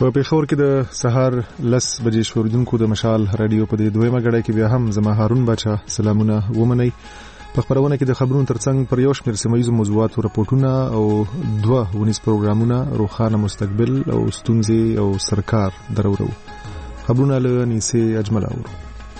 په پیښور کې د سهار 10 بجې شوردونکو د مشال رادیو په دې دویمه غړې کې بیا هم زما هارون بچا سلامونه ومني. په خبرونه کې د خبرونو ترڅنګ پر یو شمېر سیمایي موضوعاتو راپورټونه او دوه ونیس پروګرامونه روخانه مستقبل او ستونزې او سرکار درورو. خبرونه له نیسه اجمل اورو.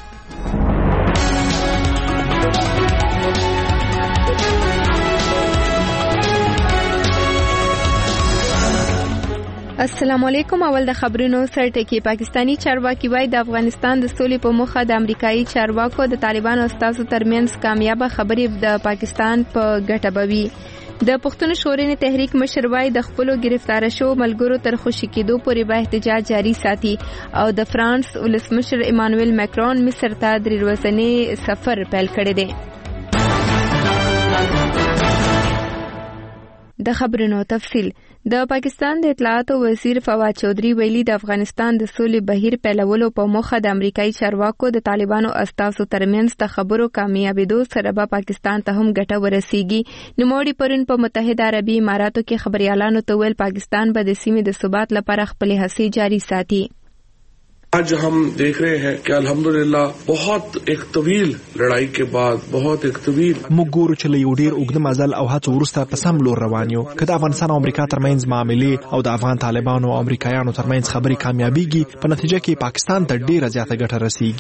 السلام علیکم. اول د خبرونو سرټکی. پاکستانی چارواکي وايي د افغانستان د سولې په موخه د امریکایي چارواکو د طالبانو استازو ترمنځ کامیابه خبرې د پاکستان په ګټه بوي. د پښتون ژغورنې تحریک مشر وايي د خپل گرفتار شو ملګرو تر خوشی کېدو پورې به احتجاج جاری ساتي او د فرانس ولسمشر ایمانوئل ماکرون مصر ته د ورځنی سفر پیل کړی دی. د خبرونو تفصیل. د پاکستان د اطلاعات وزیر فواد چودھری ویلي د افغانستان د سولې بهیر پیلولو په موخه د امریکایي چارواکو د طالبانو استازو ترمنځ د خبرو کامیابیدو سره به پاکستان ته هم ګټه ورسیږي. نوموړي پرون په متحده عربي اماراتو کې خبريالانو ته ویل پاکستان به د سیمې د ثبات لپاره خپل هڅې جاری ساتي. आज हम देख रहे हैं कि अल्हम्दुलिल्लाह बहुत एक तवील लड़ाई के बाद बहुत एक तवील موږ چې له یو ډیر اوږده مزل او هڅو وروسته په سم لور روان یو. که د افغانستان او امریکا ترمنځ معاملې او د افغان طالبانو او امریکایانو ترمنځ خبرې کامیابیږي په نتیجه کې پاکستان ته ډیره زیاته ګټه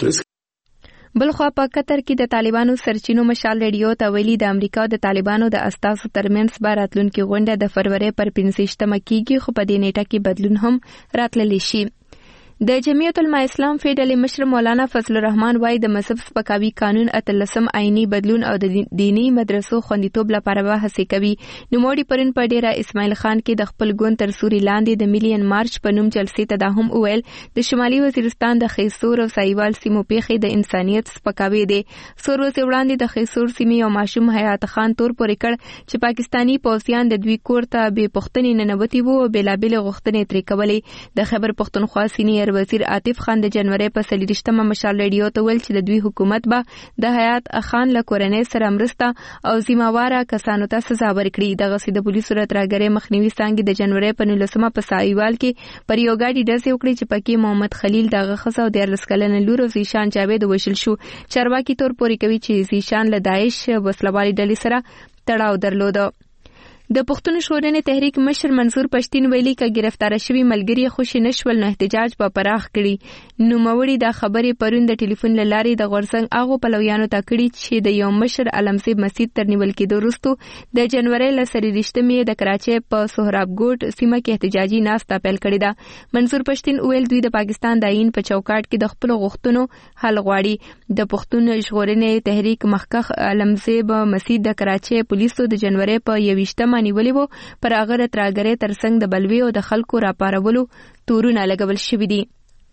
رسیږي. بلخوا په قطر کې د طالبانو سرچینو مشال ریډیو ته ویلي د امریکا د طالبانو د استازو ترمنځ به راتلونکي غونډه د فروری پر 15 کېږي، خو په دې نیټه کې بدلون هم راتللی شي. د جمعیت العلماء اسلام فیډرالي مشر مولانا فضل الرحمن وايي د مذهب سپکاوي قانون 18 آئینی بدلون او د دینی مدرسو خوندیتوب لپاره به هڅې کوي. نوموړي پرون په ډیره اسماعیل خان کې د خپل ګوند تر سوري لاندې د میلیون مارچ په نوم جلسې ته دا هم وویل د شمالي وزیرستان د خیسور او سایوال سیمو پیښې د انسانیت سپکاوي دي. څو ورځې وړاندې د خیسور سیمې یو ماشوم حیات خان تور پورې کړ چې پاکستانی پوځیان د دوی کور ته بې پوښتنې ننوتي وو او بېلابېلې غوښتنې ترې کولې. د خیبر پښتونخوا سینیئر وزیر عاطف خان د جنوري په 23 مشال ریډیو ته ویل چې د دوی حکومت به د حیات خان له کورنۍ سره مرسته او ذمہواره کسانو ته سزا ورکړي. دغه سید پولیسو راتراګرې مخنیوي څنګه د جنوري په 19 په سایوال کې پر یو گاډي ډزې وکړي چې پکې محمد خلیل دغه خزه او 14 کلنه لور زیشان جاوید وشل شو. چارواکي تور پورې کوي چې زیشان له داعش وسلوالي ډلې سره تړاو درلود. د پښتون ژغورنې تحریک مشر منصور پښتین ویلي ک گرفتار شوی ملګری خوشی نشول نو احتجاج په پراخ کړي. نوموړي دا خبرې پرون د ټلیفون لارې د غورځنګ هغه پلویانو ته کړي چې د یو مشر علمسیب مسجد تر نیول کېدو وروسته د جنوري ل 23 د کراچۍ په سهراب ګوټ سیمه کې احتجاجي ناسته پیل کړې ده. منصور پښتین ویل دوی د پاکستان د آئین په چوکاټ کې د خپل غوښتنو حل غواړي. د پښتون ژغورنې تحریک مخکخ علمسیب مسجد د کراچۍ پولیسو د جنوري په 21 نیولې وو پر هغه ترګرې ترڅنګ د بلوي او د خلکو راپارولو تورونه لګول شوې دي.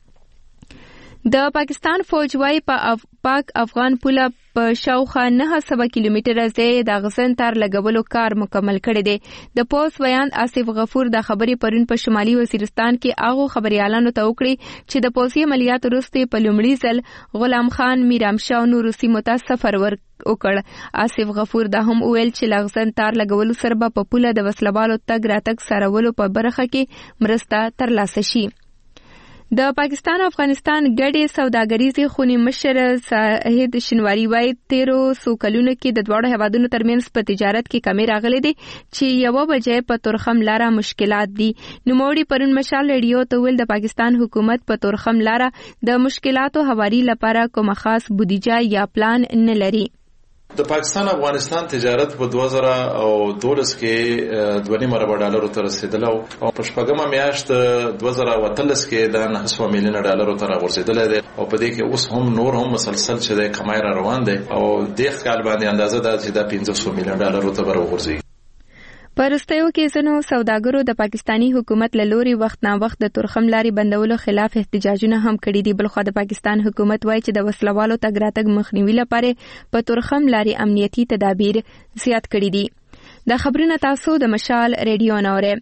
د پاکستان فوج وايي په پاک افغان پوله په شاوخوا 900 کیلومتره ځای د غزن تار لګولو کار مکمل کړی دی. د پوس بیان آصف غفور د خبرې پرون په شمالي وزیرستان کې هغه خبريالانو ته وکړي چې د پوسي عملیات وروسته په لومړي ځل غلام خان میرامشاه نور سیمو ته سفر وکړ. آصف غفور دا هم ویل چې لغزن تار لګولو سره په پوله د وسلوالو تګ راتګ سرولو په برخه کې مرسته ترلاسه شي. د پاکستان او افغانستان ګډې سوداګریزې خونې مشر ساحد شنواری وايي 1300 کلونو کې د دواړو هیوادونو ترمنځ په تجارت کې کمی راغلي دي چې یو بجې په تورخم لاره مشکلات دي. نوموړي پرون مشال ریډیو ته ویل د پاکستان حکومت په تورخم لاره د مشکلاتو هواري لپاره کوم خاص بودیجه یا پلان نه لري. د پاکستان افغانستان تجارت په 2012 کې 2.5 ارب ډالرو ته رسیدل او په شپږمه میاشت 2013 کې د 900 میلیون ډالرو ته راغورځیدل دي او په دې کې اوس هم نور هم مسلسل چې د کمای را روان دي او د کال باندې اندازه ده چې د 500 میلیون ډالرو ته ورغورځي. پرستیو کې ځنو سوداګرو د پاکستانی حکومت له لوري وخت نا وخت د تورخم لارې بندولو خلاف احتجاجونه هم کړي دي. بلخو د پاکستان حکومت وایي چې د وسلوالو تګ راتګ مخنیوي لپاره په تورخم لارې امنیتي تدابیر زیات کړي دي. د خبرونه تاسو د مشال ریډیو نوره.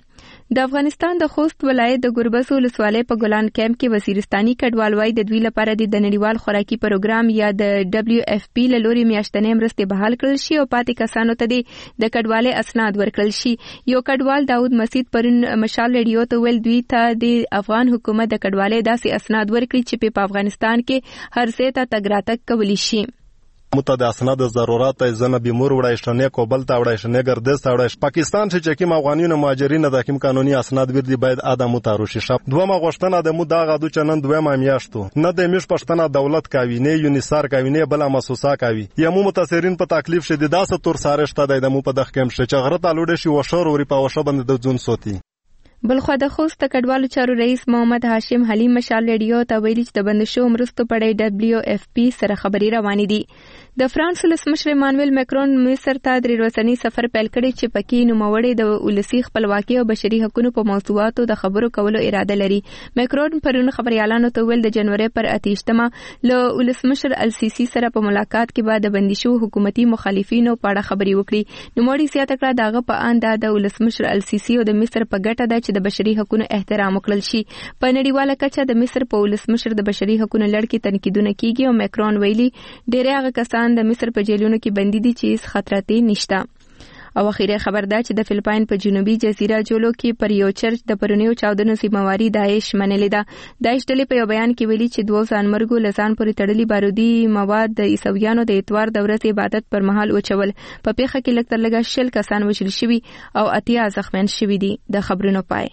د افغانستان د خوست ولایت د ګربز ولسوالۍ په ګلان کیمپ کې وزیرستاني کډوال وای د دوی لپاره د نړیوال خوراکي پروګرام یا د WFP له لوري میاشتنې مرستې بحال کړل شي او پاتې کسانو ته د کډوالۍ اسناد ورکړل شي. یو کډوال داود مسعود پرون مشال ریډیو ته ویل دوی ته د افغان حکومت د کډوالۍ داسې اسناد ورکړي چې په افغانستان کې هر ځای ته تګ راتګ کولی شي. متعدد اسناد ضرورت زنه بیمور وړای شنه کوبل تا وړای شنه ګردس تا وړای پاکستان چې کوم افغانیو مهاجرین د کوم قانوني اسناد ور دي باید ادم متاروشي شپ دومره غوښتنه د مو دا غادو چنن دومره میاشتو نه د میش پښتنه دولت کوي نه یونیسار کوي نه بل مؤسسه کوي یمو متاثرین په تکلیف شه د داسه تور سارشته د مو په دغه کم شه چې غره تعلق شي وشور وري په وشه باندې د ځون سوتي. بلخو د خوست کډوالو چارو رئیس محمد هاشم حلیم مشال ریډیو ته ویلي چې د بندشو مرستو پړې WFP سره خبري روانې دي. د فرانس ولسمشر مانویل مکرون مصر ته د ورځنی سفر پیل کړی چې پکې نوموړی د ولسی خپلواکي او بشري حقوقو په موضوعاتو د خبرو کولو اراده لري. مکرون پرون خبريالانو ته ویل د جنوري پر 28مه له ولسمشر السیسی سره په ملاقات کې بعد د بندشو حکومتي مخالفینو په اړه خبري وکړي. نوموړی زیاته کړه داغه په اند د ولسمشر السیسی او د مصر په ګټه ده چې د بشري حقوقو احترام وکړل شي. په نړیواله کچه د مصر په ولسمشر د بشري حقوقو لړ کې تنقیدونه کیږي او مکرون ویلي ډېر هغه کسان د مصر په جیلونو کې بندي دي چې هیڅ خطرات نشته. او اخیری خبر ده چې د فلپاین په جنوبي جزیره جولو کې پر یو چرچ د پرونیو چاودنو ذمہواری داعش منلې ده. داعش ډلې په یو بیان کې ویلي چې 2 ځانمرګو لزان پورې تړلي بارودي مواد د عیسویانو د اتوار د ورځې عبادت پر مهال وچول. په پیښه کې لږ تر لږه 60 کسان وژل شوي او 80 زخمیان شوي دي. د خبرونو پای.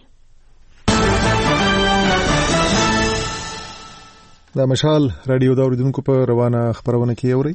د مشال رادیو د اوریدونکو په روانه خبرونه کې اوري.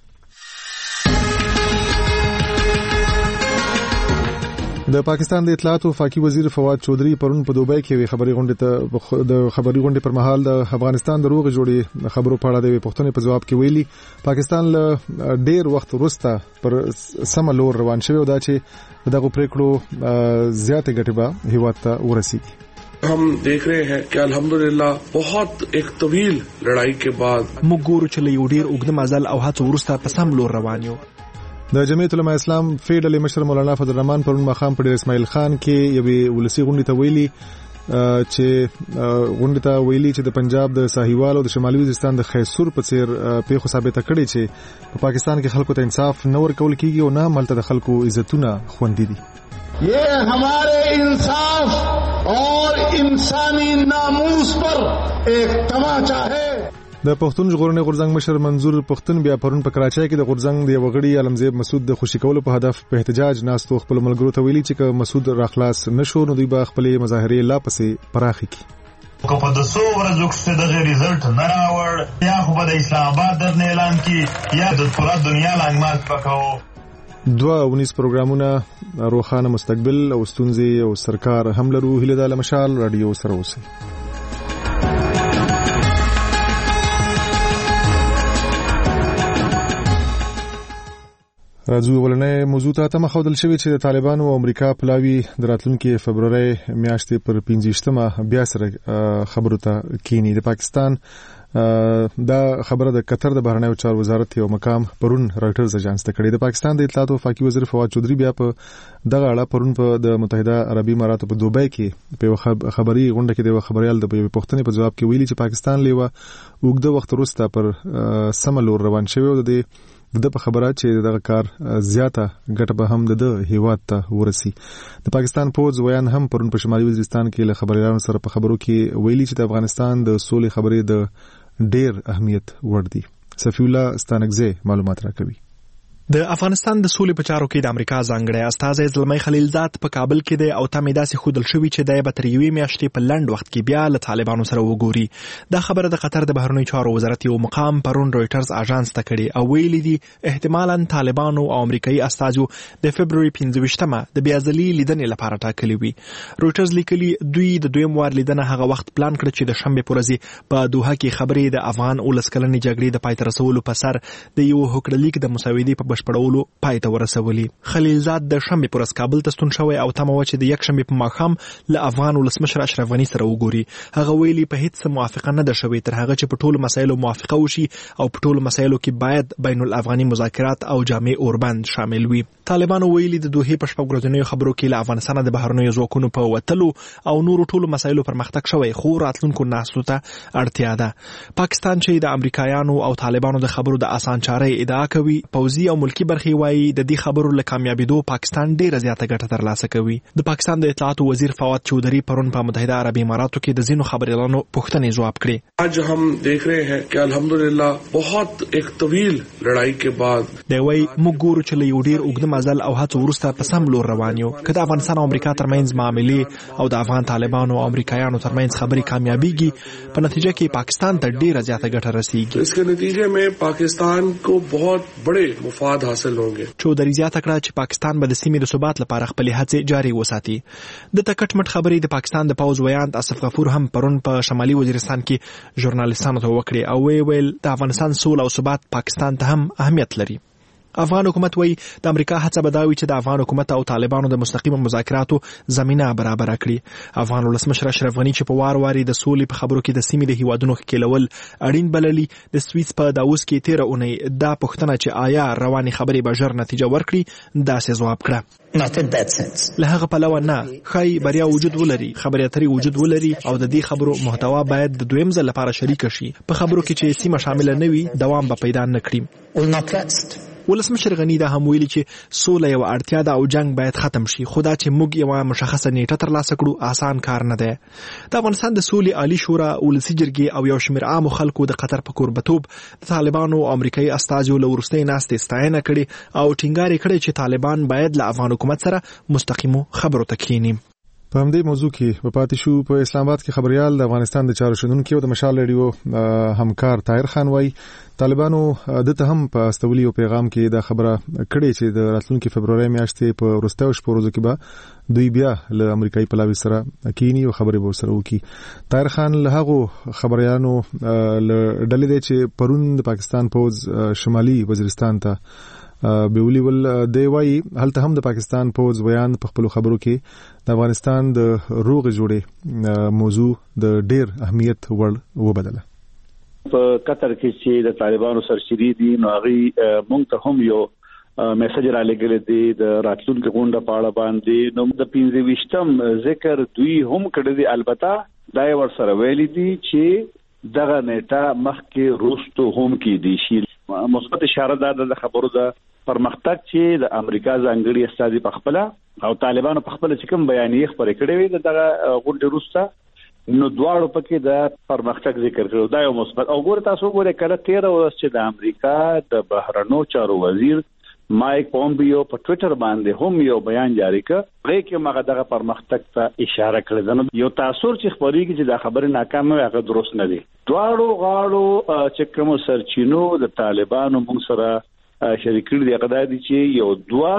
د پاکستان د اطلاعات او وفاقي وزیر فواد چودري پرون په دوبۍ کې خبري غونډې پر مهال د افغانستان د روغ جوړې خبرو په اړه د پوښتنې په جواب کې ویلي پاکستان له ډیر وخت وروسته پر سم لور روان شوی او دا چې دغه پریکړو زیاته ګټه به هیواد ته ورسیږي. हम देख रहे हैं कि अल्हम्दुलिल्लाह बहुत एक तवील लड़ाई के बाद موږ ګورو چې له یو ډیر اوږده مزل او هڅو وروسته په سم لور روان یو. د جمعیت العلماء اسلام فیډرل مشر مولانا فضل الرحمن پرون مخام په اسماعیل خان کې یوې ولسی غونډې ته ویلي چې غونډې ته ویلي چې د پنجاب د ساحیوال او د شمالي وزیرستان د خیسور په څیر پیښو ثابته کړي چې په پاکستان کې خلکو ته انصاف نه ورکول کیږي او نه ملته د خلکو عزتونه خوندي دي. یہ ہمارے انصاف اور انسانی ناموس پر ایک تماچا ہے. د پښتون ژغورنې غورځنګ مشر منظور پښتون بیا پرون په کراچۍ کې د غورځنګ د وغړي علمزیب مسعود د خوشی کولو په هدف په احتجاج ناستو خپل ملګرو ته ویلي چې مسعود راخلاص نشو نو دوی به خپل مظاهرې لا پسې پراخي کی. که په د 100 ورځو کې د ریزلټ نه راوړ یا خو د اسلام آباد د اعلان کی یا د پوره دنیا لنګمات پکاو. 2 پروګرامونه روخانه مستقبل او ستونزې او سرکار هم لرو. هله د مشال رادیو سره اوسئ. راځو ولنې موضوع ته مخاودل شوی چې د طالبانو او امریکا پلاوی د راتلونکي فبرवरी میاشتې پر 15مه بیا سره خبرو ته کینی. د پاکستان دا خبره د قطر د بهرنیو چارو وزارت یو مقام پرون رائټرز اژانس ته کړې. د پاکستان د اطلاعات او وفاقي وزیر فواد چودري بیا په دغه اړه پرون په د متحده عربي اماراتو په دوبۍ کې په خبري غونډه کې د خبريال د پوښتنې په جواب کې ویلي چې پاکستان لیوه وګړه وخت وروسته پر سملور روان شوی او د په خبره چې دغه کار زیاته ګټه به هم د هیواد ته ورسي. د پاکستان پوز ویان هم پرون په شمالي وزیرستان کې له خبريالانو سره په خبرو کې ویلي چې د افغانستان د سولې خبرې د ډیر اهمیت ور دي. صفی الله ستانکزه معلومات راکوي. د افغانستان د سولې په چارو کې د امریکا ځانګړی استازی زلمی خلیلزاد په کابل کې دی او تمه داسې خودل شوی چې د به تر یوې میاشتې په لند وخت کې بیا له طالبانو سره وګوري. دا خبره د قطر د بهرنیو چارو وزارت یو مقام پرون رويټرز اژانس ته کړي او ویلي دي احتمالاً طالبانو او امریکایي استازو د فبرवरी 15مه د بیازلي لیدنې لپاره ټاکلي وي. رويټرز لیکلي دوی د دویم وار لیدنه هغه وخت پلان کړ چې د شنبه پر ورځ په دوحه کې خبرې د افغان ولسکلنې جګړې د پای ته رسولو په سر د یو هوکړلیک د مساویدې په بشپړولو پای ته ورسولي. خلیلزاد د شنبه پر کابل ته ستون شوی او تمه و چې د یک شنبه په ماښام له افغان ولسمشر اشرف غنی سره وګوري. هغه ویلي په هیڅ موافقه نه ده شوې تر هغه چې په ټولو مسایلو موافقه وشي او په ټولو مسایلو کې باید بین الافغاني مذاکرات او جامع اوربند شامل وي. طالبانو ویلي د دوحې په شپږ ورځنیو خبرو کې له افغانستان د بهرنیو ځواکونو په وتلو او نورو ټولو مسایلو پرمختګ شوی خو راتلونکو ناسلو ته اړتیا ده. پاکستان چې د امریکایانو او طالبانو د خبرو د اسان چارې ادعا کوي، پوځي او ملکی برخې وایي د دې خبرو له کامیابیدو پاکستان ډیره زیاته ګټه ترلاسه کوي. د پاکستان د اطلاعاتو وزیر فواد چودھری پرون په متحده عربي اماراتو کې د ځینو خبريالانو پوښتنې ځواب کړې. आज हम देख रहे हैं कि अल्हम्दुलिल्लाह बहुत एक तवील लड़ाई के बाद دی وای موږ ګورو چې له یو ډیر اوږده مزل او هڅو وروسته په سم لور روان یو. که د افغانستان او امریکا ترمنځ معاملې او د افغان طالبانو او امریکایانو ترمنځ خبرې کامیابیږي، په نتیجه کې پاکستان ته ډیره زیاته ګټه رسیږي. इसके नतीजे में पाकिस्तान को बहुत बड़े मफाद हासिल होंगे. چودھری زیاته کړه چې پاکستان به د سیمې د ثبات لپاره خپل هڅې جاري وساتي. د تکټ مټ خبرې د پاکستان د پوز ویاند اسف غفور هم پرون په شمالي وزیرستان کې ژورنالیستانو ته وکړي او ویل د افغانستان سوله او ثبات پاکستان ته هم اهمیت لري. افغان حکومت وایي د امریکا هڅه به دا وي چې د افغان حکومت او طالبانو د مستقیمو مذاکراتو زمینه برابر کړي. افغان ولسمشر اشرف غنی چې په وار د سولې په خبرو کې د سیمې د هیوادونو ښکېلول اړین بللي، د سویس په داووس کې تیره اونۍ دا پوښتنه چې آیا روانې خبرې به ژر نتیجه ورکړي داسې ځواب کړه. له هغه پلوه نه ښایي بریا وجود ولري، خبرې اترې وجود ولري او د دې خبرو محتوا باید د دویم ځل لپاره شریک شي. په خبرو کې چې سیمه شامل نه وي دوام به پیدا نه کړي. ولسمشر غنی دا هم ویلي چې سوله یو اړتیا ده او جنگ باید ختم شي، خو دا چې موږ یو مشخصه نیټه ترلاسه کړو آسان کار نه دی. د افغانستان د سولې عالی شورا ولسي جرګې او یو شمېر عامو خلکو د قطر په کوربتوب د طالبانو او امریکایي استازو له وروستۍ ناستې ستاینه کړې او ټینګار یې کړی چې طالبان باید له افغان حکومت سره مستقیمو خبرو ته کښیني. په همدې موضوع کې په پاتې شو. په اسلام آباد کې خبريال د افغانستان د چارو شنونکو د مشال ریډیو همکار طاهر خان وای طالبانو دته هم په استولي او پیغام کې دا خبره کړې چې د راتلونکي فبرवरी میاشتې په وروستیو شپو ورځو کې به دوی بیا له امریکایي پلاوي سره کینی او خبرې به سره وکړي. طاهر خان له هغه خبريالانو ډلې دی چې پرون د پاکستان پوز شمالي وزیرستان ته بیولی ول دی وای هلته هم د پاکستان پوز ویان په خپل خبرو کې د افغانستان د روغ جوړې موضوع د ډیر اهمیت وړ وبدله. په قطر کې چې د طالبانو سرشری دي نو هغه مونږ ته هم یو میسج را لګل دي د راتلونکو غونډه په اړه باندې نو د 25م ذکر دوی هم کړی دي. البته دا ور سره ویلي دي چې دغه نیټه مخکې روستو هم کې دي شي. مثبت اشاره ده د خبرو د پرمختګ چې د امریکا ځانګړي استازي په خپل او طالبانو په خپل چې کوم بیانیه خبرې کړې وي دغه غونډه روسته نو دواړو پکې د پرمختګ ذکر کړو. دا یو مثبت او ګور تاسو ګورئ کله 13 ورځ چې د امریکا د بهرنیو چارو وزیر مایک پومپیو په ټوئیټر باندې هم یو بیان جاری کړ هغه کې هغه دغه پرمختګ ته اشاره کړې ده. یو تاثیر چې خبرېږي چې دا خبره ناکامه وي هغه درست نه دي. دواړو غاړو چې کوم سرچینو د طالبانو موږ سره شریک کړي دي هغه دي چې یو دوا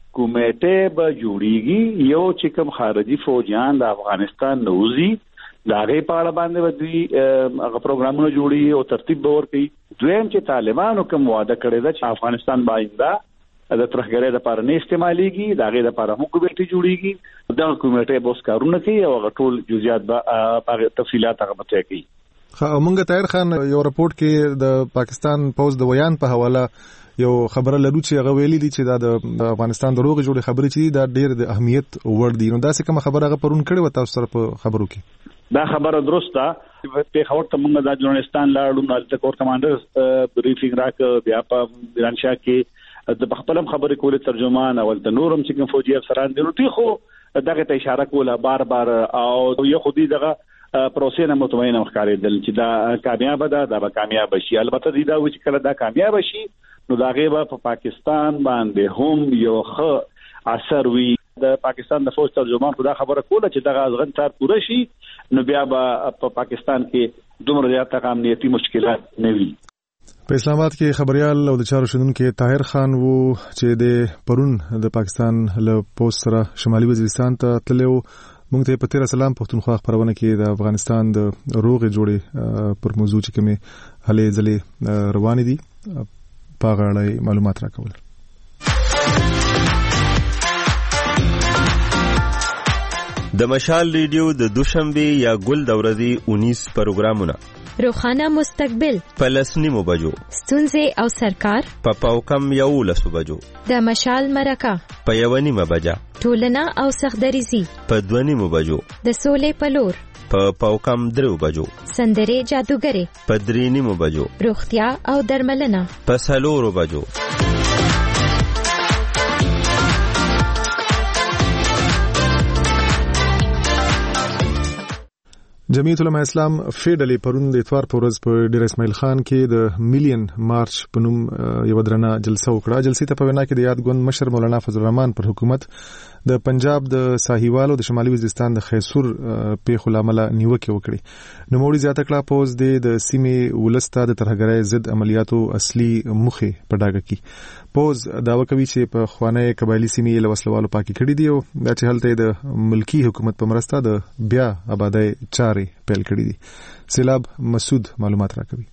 کمیټه به جوړیږي، یو چې کوم خارجي فوجیان د افغانستان نوځي دا غي په اړه باندې ودی هغه پروګرامونه جوړي او ترتیب به ورکړي. دویم چې طالبانو کوم وعده کړی دا چې افغانستان باندې د ترخګرۍ لپاره نه استعماليږي دا غي لپاره حکومت جوړیږي دا کمیټه به کارونه کوي او ټول جزئیات به تفصيلات هغه مته کوي. مونږ طاهر خان یو رپورت کې د پاکستان پوز د ویان په حواله یو خبره لرو چې هغه ویلي دي چې د افغانستان د روغ جوړې خبرې چې دا ډېر د اهمیت وړ دي. نو دا څه کوم خبره هغه پرون کړې و تاسو سره په خبرو کې؟ دا خبره درسته. په خبر ته موږ د افغانستان لاړو نو د کور کمانډر بریفینګ راک بیا په ایرانشاه کې د خپلم خبرې کولې ترجمان او د نورم چې کوم فوجي افسران دي نو خو دغه ته اشاره کوله بار او یو خودي دغه پروسې نه مطمئنه ښکارېدل چې دا کامیاب ده دا به کامیاب شي. البته دا و چې کله دا کامیاب شي نو دا غیبه په پاکستان باندې هم یو ښه اثر وي. د پاکستان د فوج ترجمان خدا خبره کوله چې دغه ازغن تار پوره شي نو بیا به په پاکستان کې دومره زیات امنیتي مشکلات نه وي. په اسلام آباد کې خبريال او د چارو شنونکو طاهر خان وو چې د پرون د پاکستان له پوسټ سره شمالي وزیرستان ته تلو. مونږ ته په تیر سلام پښتونخوا خبرونه کې د افغانستان د روغ جوړې پر موضوع چې کومه هلې ځلې روان دي په اړه معلومات راکول. د مشال ریډیو د دوشنبه یا ګل د ورځې 19 پروګرامونه روخانه مستقبل په 9 بجو ستونزې او سرکار په پاوکم 11 بجو د مشال مرکه په 1 بجا ټولنه او سخدریزي په 2 بجو د سولې پلور په پاوکم 3 بجو سندره جادوګری په 3 بجو روغتیا او درملنه په 4 بجو جمعیت علماء اسلام فیډلې پرون د اتوار په ورځ په ډیر اسماعیل خان کې د میلیون مارچ په نوم یو درنه جلسه وکړه. جلسې ته په وینا کې د یاد ګوند مشر مولانا فضل الرحمن پر حکومت د پنجاب د ساحیوالو د شمالي وزیرستان د خیسور پیښو لامل نیوکه وکړي. نوموړي زیاته کړه پوز د سیمې ولسته د ترهګرۍ ضد عملیاتو اصلي مخه په ډاګه کې. پوز داوا کوي چې په خوانه قبایلی سیمې له وسلوالو پاکي کړي دي او د چهلته د ملکی حکومت په مرسته د بیا آبادی چارې پیل کړي دي. سیلاب مسعود معلومات راکوي.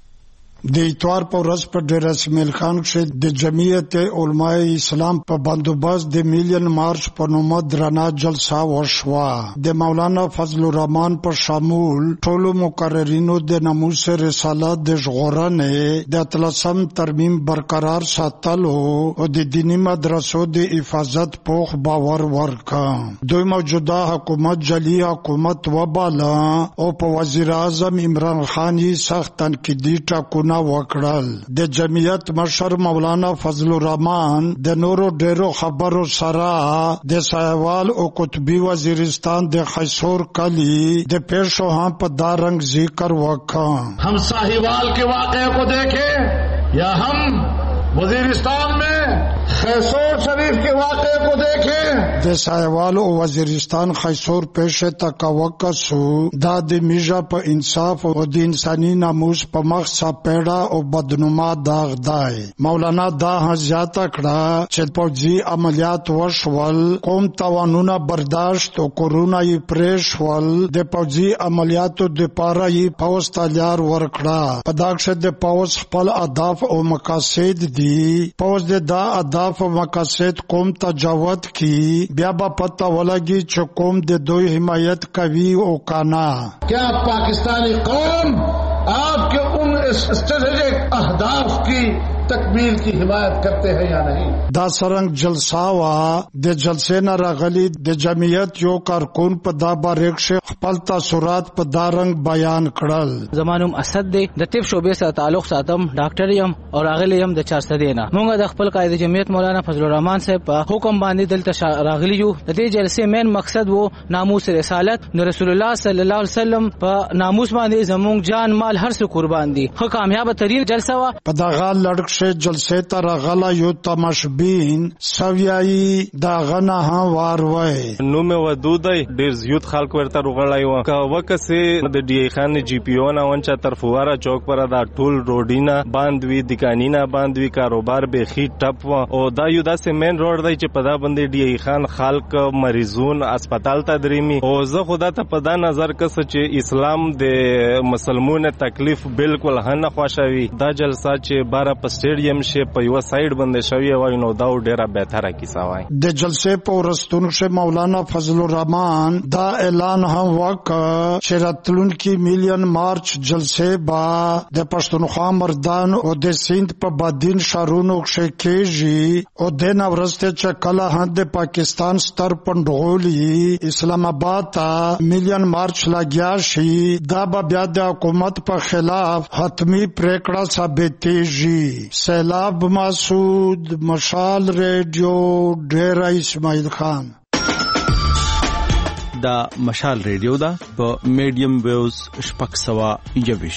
د اتوار په ورځ په ډیر اسماعیل خان کې د جمعیت علماء اسلام په بندوبست د میلیون مارچ په نوم درنه جلسه وشوه. د مولانا فضل الرحمن په شامل ټولو مقررینو د ناموس رسالت د ژغورنې د اتلسم ترمیم برقرار ساتلو او د دینی مدرسو د حفاظت پوخ باور ورکړ. دوی موجوده حکومت جلی حکومت وباله او په وزیر اعظم عمران خان یې سخت تنقیدي ټاکنه وکړل. د جمعیت مشر مولانا فضل الرحمن د نورو ډیرو خبرو سره د سایوال او قطبی وزیرستان د خیسور کلی د پیشو هم په دارنګ ذکر وکړ. हम साहिवाल के वाक़े को देखें या हम वजीरिस्तान में खैसोर शरीफ के वाक़े को देखें. د سایوال او وزیرستان خیسور پیشه تکوکسو دا د میجا په انصاف او د انساني ناموس په مخ سپېړه او بدنما داغ دی. مولانا دا زیاته کړه چې پوځي عملیات وشول قوم توانونه برداشت او کورونا یې پرېښول. د پوځي عملیاتو د پاره یې پوز تلیار ورکړه. په داکشه د پوز خپل اهداف او مقاصد دي. پوز د دا اهداف او مقاصد قوم تجاوز کی بیا با پتہ ولگی چې قوم د دوی حمایت کوي او کانا. क्या पाकिस्तानी कौम आपके उन स्ट्रेटेजिक अहदाफ की तकमील की हिमायत करते हैं या नहीं. دا سرنګ جلسه وا د جلسې نه راغلي د جمعیت یو کارکون په دا باریکشه خپل تاثرات په دارنګ بیان کړل. زمانوم اسد دی د طب شعبې سره تعلق ساتم ډاکټر یم او راغلی یم د 400 نه. موږ د خپل قائد جمعیت مولانا فضل الرحمن صاحب په حکم باندې دلته راغلی یو. د دې جلسې مین مقصد وو ناموس رسالت نو رسول الله صلی الله علیه وسلم په ناموس باندې زموږ جان مال هر څه قربان دي. خو کامیاب ترین جلسه وا. په دغه لړک جلسه ته راغلا یو تماشبین سویایی دا غنا ها واروي. نو مې ودودای ډیر زیات خلک ورته روغړای و کا وکسه د ډی خان جی پی او نه ونچا طرفواره چوک پر دا ټول روډینا باندوي دکانینا باندوي کاروبار به خي ټپ و او دا یو داسې مین روډ دی چې په دا باندې ډی خان خلک مریضون هسپتال ته دریمي او زه خدا ته په دا نظر کس چې اسلام د مسلمانانو تکلیف بالکل هنه خوشاوي. دا جلسه چې 12 په سټیډیم شي په یو سایډ باندې شوی وای نو دا ډیره بهتره کیسه وای. د جلسې په ورستون شه مولانا فضل الرحمن دا اعلان هم وکړ چې راتلونکي میلیون مارچ جلسې با د پښتونخوا مردان او د سند په بدین شارونو کې کېږي او د نورسته چې کله هم د پاکستان ستر پندغولي اسلام آباد ته میلیون مارچ لګیا شي. دا بیا د حکومت په خلاف حتمی پریکړه ثابتېږي. سیلاب مسعود مشال ریډیو ډیر اسماعیل خان. دا مشال ریډیو دا په میډیم ویوز شپږ سوه یویش.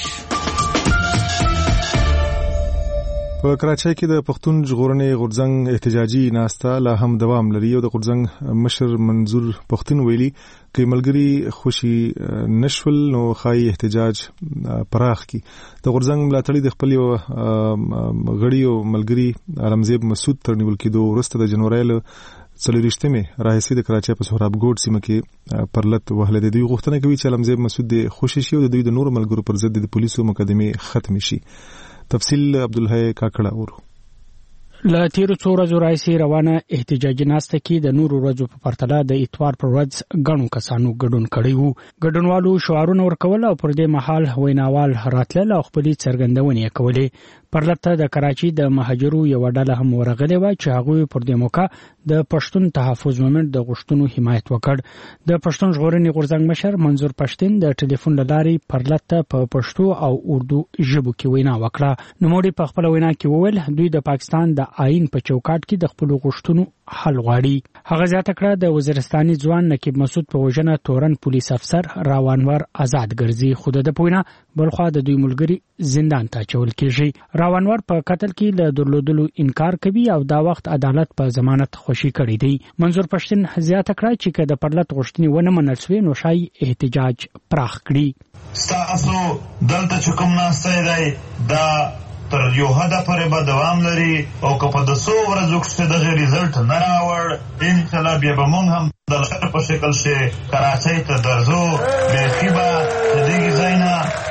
په کراچۍ کې د پښتون ژغورنې غورځنګ احتجاجي ناسته لا هم دوام لري او د غورځنګ مشر منظور پښتون ویلي کې ملګری خوشي نشول نو خای احتجاج پراخ کی. د غورځنګ ملاتړي د خپل غړي او ملګری علمزیب مسعود تر نیول کېدو وروسته د جنوري له 24مې راهیسې د کراچۍ په سهراب ګوډ سیمه کې پرلت وهله. د دوی غوښتنه کوي چې علمزیب مسعود د خوشي شي او د دوی د نورو ملګرو پر ضد د پولیسو مقدمه ختم شي. تفصیل عبدالحی کاکړه اورو. له تیرو څو ورځو راهیسې روانه احتجاجي ناسته کې د نورو ورځو په پرتله د اتوار پر ورځ ګڼو کسانو ګډون کړی وو. ګډونوالو شعارونه ورکول او پر دې مهال ویناوال راتلل او خپلې څرګندونې کولې. پرلته د کراچي د مهاجرو یو ډله هم ورغلې و چې هغوی پر دې موقع د پښتون تحفظ مومنت د غوښتنو حمایت وکړ. د پښتون ژغورنې غورځنګ مشر منظور پښتين د ټلیفون له لارې پرلته په پښتو او اردو ژبو کې وینا وکړه. نوموړي په خپل وینا کې وویل دوی د پاکستان د آئین په چوکاټ کې د خپل غوښتنو حل غواړي. هغه زیاته کړه د وزیرستاني ځوان نقیب مسعود په وژنه تورن پولیس افسر راوانور آزاد ګرځي خو د پوینا بلخوا د دوی ملګری زندان ته چول کیږي. راوانور په قتل کې له درلودلو انکار کوي او دا وخت عدالت په ضمانت خوشي کړی دی. منظور پښتين زیاته کړه چې که د پرلت غوښتنې ونه منل شوې نو شای احتجاج پراخ کړي. تاسو دلته چې کوم ناسته دی دا تر یو حده پورې به دوام لري او که په 200 ورځو کې دغه ریزلټ نه راوړ انشاءالله بیا به موږ هم د لښکر په شکل چې کراچۍ ته درځو. بیخي به د دې ځای نه